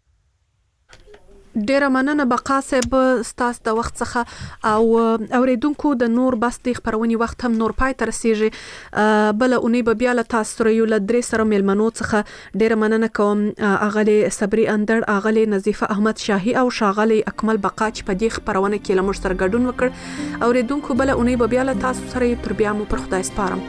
Speaker 3: ډیره مننه بقا صاحب ستاسو د وخت څخه او اوریدونکو د نور بس د خبرونې وخت هم نور پای تر سیږي بل اونۍ به بیا له تاسو سره یو ل درې سره ملمنو څخه ډیره مننه کوم اغلی صبري اندر اغلی نظیفه احمد شاهي او شاغلی اکمل بقا چې په دې خبرونه کې له موږ سره ګډون وکړ. اوریدونکو بل اونۍ به بیا له تاسو سره تر بیا مو پر خدای سپارم.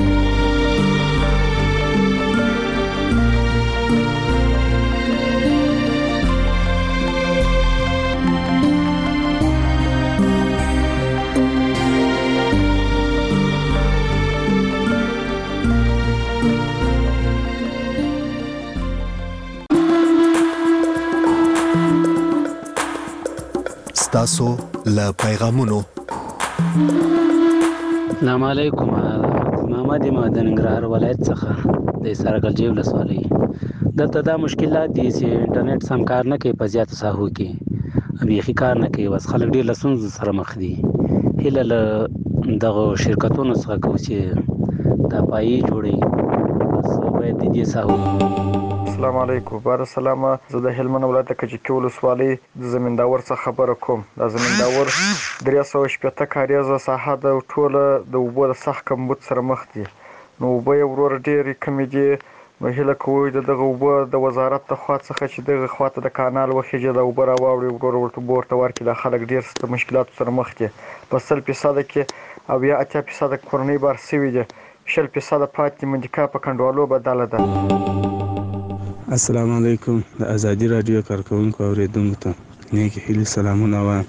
Speaker 9: تاسو له پیغامونو.
Speaker 10: السلام علیکم. محمد امام د ننګرهار ولایت څخه د سرګل جیب لسوالي. دلته دا مشکلات دي چې انټرنیټ سم کار نه کوي په زیات ساحو کې بيخي کار نه کوي بس خلک ډیر لسونز سره مخ دي. هله له دغه شرکتونو څخه کو چې دا پای جوړي بس باید دې ساحو.
Speaker 11: السلام علیکم. بار سلام. زه د هلمند ولایت کجکی ولسوالۍ د زمینداور څخه خبره کوم. د زمینداور درې سوه شپېته کاریزه ساحه د ټوله د اوبو د سخت کمبود سره مخ دي. نو اوبه یې ورور ډېرې کمې دي. نو هیله کوو د دغه اوبه د وزارت د خوا څخه چې دغه خواته د کانال وخیږي د اوبه راواوړي ورور ورته اوبه ورته ورکړي. دا خلک ډېر ستر مشکلاتو سره مخ دي. په سل فیصده کې او یا اتیا فیصده کورنۍ بار سوي دي. شل فیصده پاتې منډیکا په کنډوالو بدله ده.
Speaker 12: السلام علیکم. د ازادي رادیو کارکونکو اوریدونکو ته نیک هیله سلامونه وایم.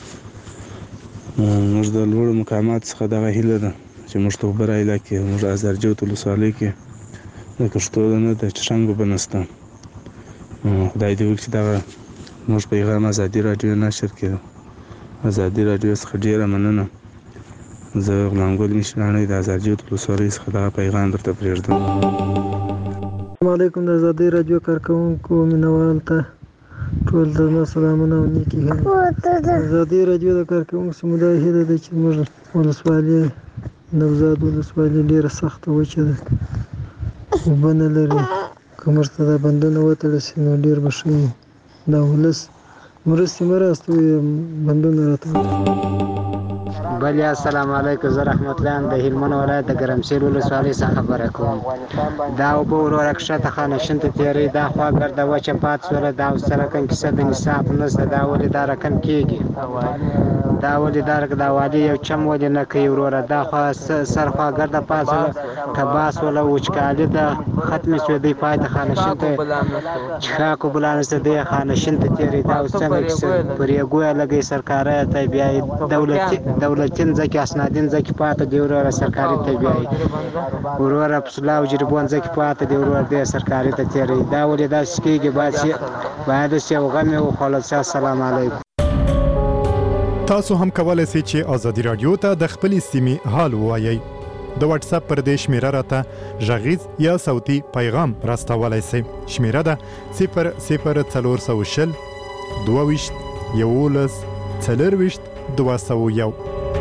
Speaker 12: موږ د لوړو مقامات څخه دغه هیله ده چې موږ ته اوبه رایله کړي. موږ ازارجوت ولسوالۍ کې د کښتو نه د چشنګ اوبه نشته. خدای دې وکړي چې دغه موږ پیغام ازادي رادیو نشر کړي. ازادي رادیو څخه ډېره مننه. زه غلام ګل مشراني د ازارجوت ولسوالۍ څخه دغه پیغام درته پرېږدم.
Speaker 13: السلام علیکم. د ازادي رادیو کارکونکو مینوال ته ټول درنه سلامونه او نیکې هیلې. ازادي رادیو د کارکونکو سمودای هیله ده چې موږ ولسوالۍ نوزاد ولسوالۍ ډېره سخته وچه ده اوبه نه لري. که موږ ته دا بندونه وتړل شي نو ډېر به ښه وي. دا ولس مرستې مه راستوي بندونه راته.
Speaker 14: بله السلام علیکم. زه رحمت الله د هلمند ولایت د ګرمسیر ولسوالۍ څخه خبره کوم. دا اوبه وروره کښته خانشین ته تېرې دا خوا ګرده وچه پاتې شوله. دا اوس رقم کیسه د نصاب نشته. دا ولې دا رقم کېږي؟ دا ولې دا دا والي یو چم ولې نه کوي وروره؟ دا خوا سرخوا ګرده پاتې شوله کباس وله وچکالي ده ختمې شوې. دوی پای ته خانشین ته چښاک اوبه لا نشته. دی خانشین ته تېرې. دا اوس څنګه کیسه پر یګویه لګوي سرکاره ته بیا دولتي دولتي تین ځکه اسنادین ځکه پاته دی وروره سرکاري ته بیایي. وروره پسلا او جریبون ځکه پاته دی وروره دی سرکاري ته تېري. دا ولې داسې کېږي؟ باید باید چې یو غم یې وخوړل شي. السلام علیکم.
Speaker 15: تاسو هم کولی شئ چې ازادي رادیو ته د خپلې سیمې حال ووایئ. د واتس اپ پر دې شمیره راته غږیز یا صوتي پیغام راستولی شئ. شمیره ده صفر صفر څلور سوه شل دوه ویشت یولس څلرویشت دوه سوه یو.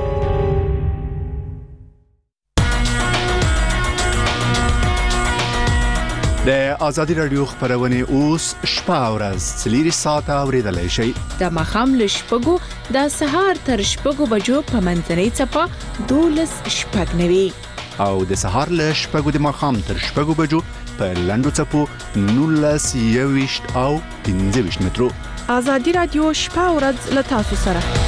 Speaker 9: د ازادي رادیو خبرونه اوس شپه او ورځ څلوري ساعته اوریدلای شئ.
Speaker 16: د مخام له شپږو د سهار تر شپږو بجو په منځنۍ څپه دولس شپږ نوي
Speaker 9: او د سهار له شپږو د مخام تر شپږو بجو په لنډو څپو نولس یویشت او پنځه ویشت مترو.
Speaker 3: ازادي رادیو شپه او ورځ له تاسو سره.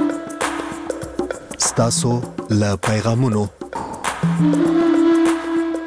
Speaker 9: تاسو له پیغامونو.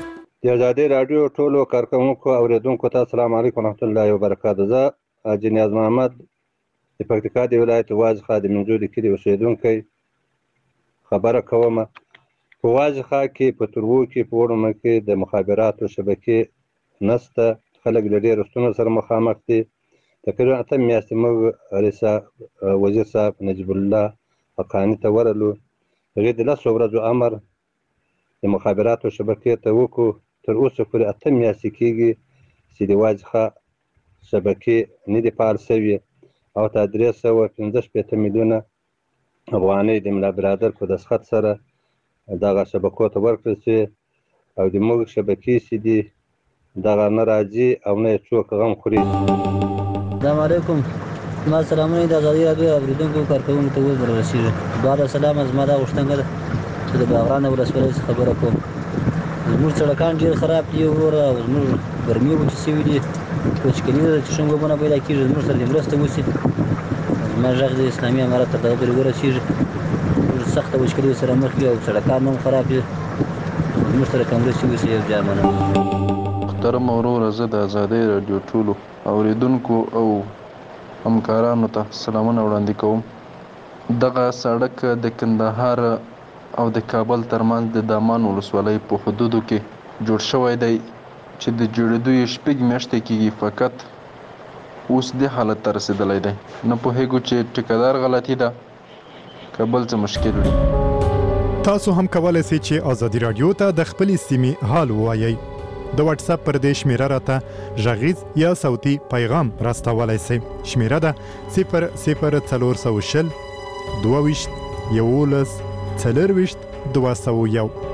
Speaker 17: د ازادي راډیو ټولو کارکونکو اوریدونکو ته السلام علیکم ورحمت الله وبرکاته. زه حاجي نیاز محمد د پکتیکا د ولایت وازخه د منځوري کلي اوسیدونکی خبره کوم. په وازخه کې په تربو کې په وړمه کې د مخابراتو شبکې نسته. خلک له ډېرو ستونزو سره مخامخ دي. تقریبا اته میاشتې موږ رئیس وزیر صاحب نجیب الله حقاني ته ورغلو. هغې د لسو ورځو امر د مخابراتو شبکې ته وکړو. تر اوسه پورې اته میاشتې کېږي چې د وازخه شبکې نه دي فعال شوي او ته درې سوه پنځه شپېته میلیونه افغانۍ د ملا برادر په دستخط سره دغه شبکو ته ورکړل شي او د موږ شبکې چې دي دغه نه راځي او نه یې څوک غم خوري.
Speaker 18: السلام علیکم. زما سلامونه د ازادي راډیو اورېدونکو کارکوونکو ته اوس در رسېږي. بعد السلام زما دا غوښتنه ده چې د باغران ولسوالۍ څخه خبره کوم. زموږ سړکان ډېر خراب دي وروره او زموږ ګرمي وچې شوي دي. وچکالي ده چې شنګوبونه پیدا کېږي. زموږ سره دې مرسته وشي. زما غږ د اسلامي امارت تر دغه پورې ورسېږي. موږ سخته وچکالي سره مخ یو، سړکان هم خراب دي. زموږ سره که مرستې وشي یو جا مننه.
Speaker 19: محترم وروره، زه د ازادۍ راډیو ټولو اورېدونکو او همکارانو ته سلامونه وړاندې کوم. دغه سړک د کندهار او د کابل ترمنځ د دامان ولسوالۍ په حدودو کې جوړ شوی دی چې د جوړېدو یې شپږ میاشتې کېږي، فقط اوس دې حالت ته رسېدلی دی. نه پوهېږو چې ټیکهدار غلطي ده که بل څه مشکل وي.
Speaker 15: تاسو هم کولی سئ چې ازادي راډیو ته د خپلې سیمې حال ووایئ. د واتس اپ پر دې شمیره راته غږیز یا صوتي پیغام راستولی سئ. شمیره ده صفر صفر څلور سوه شل دوه ویشت یولس څلرویشت دوه سوه یو.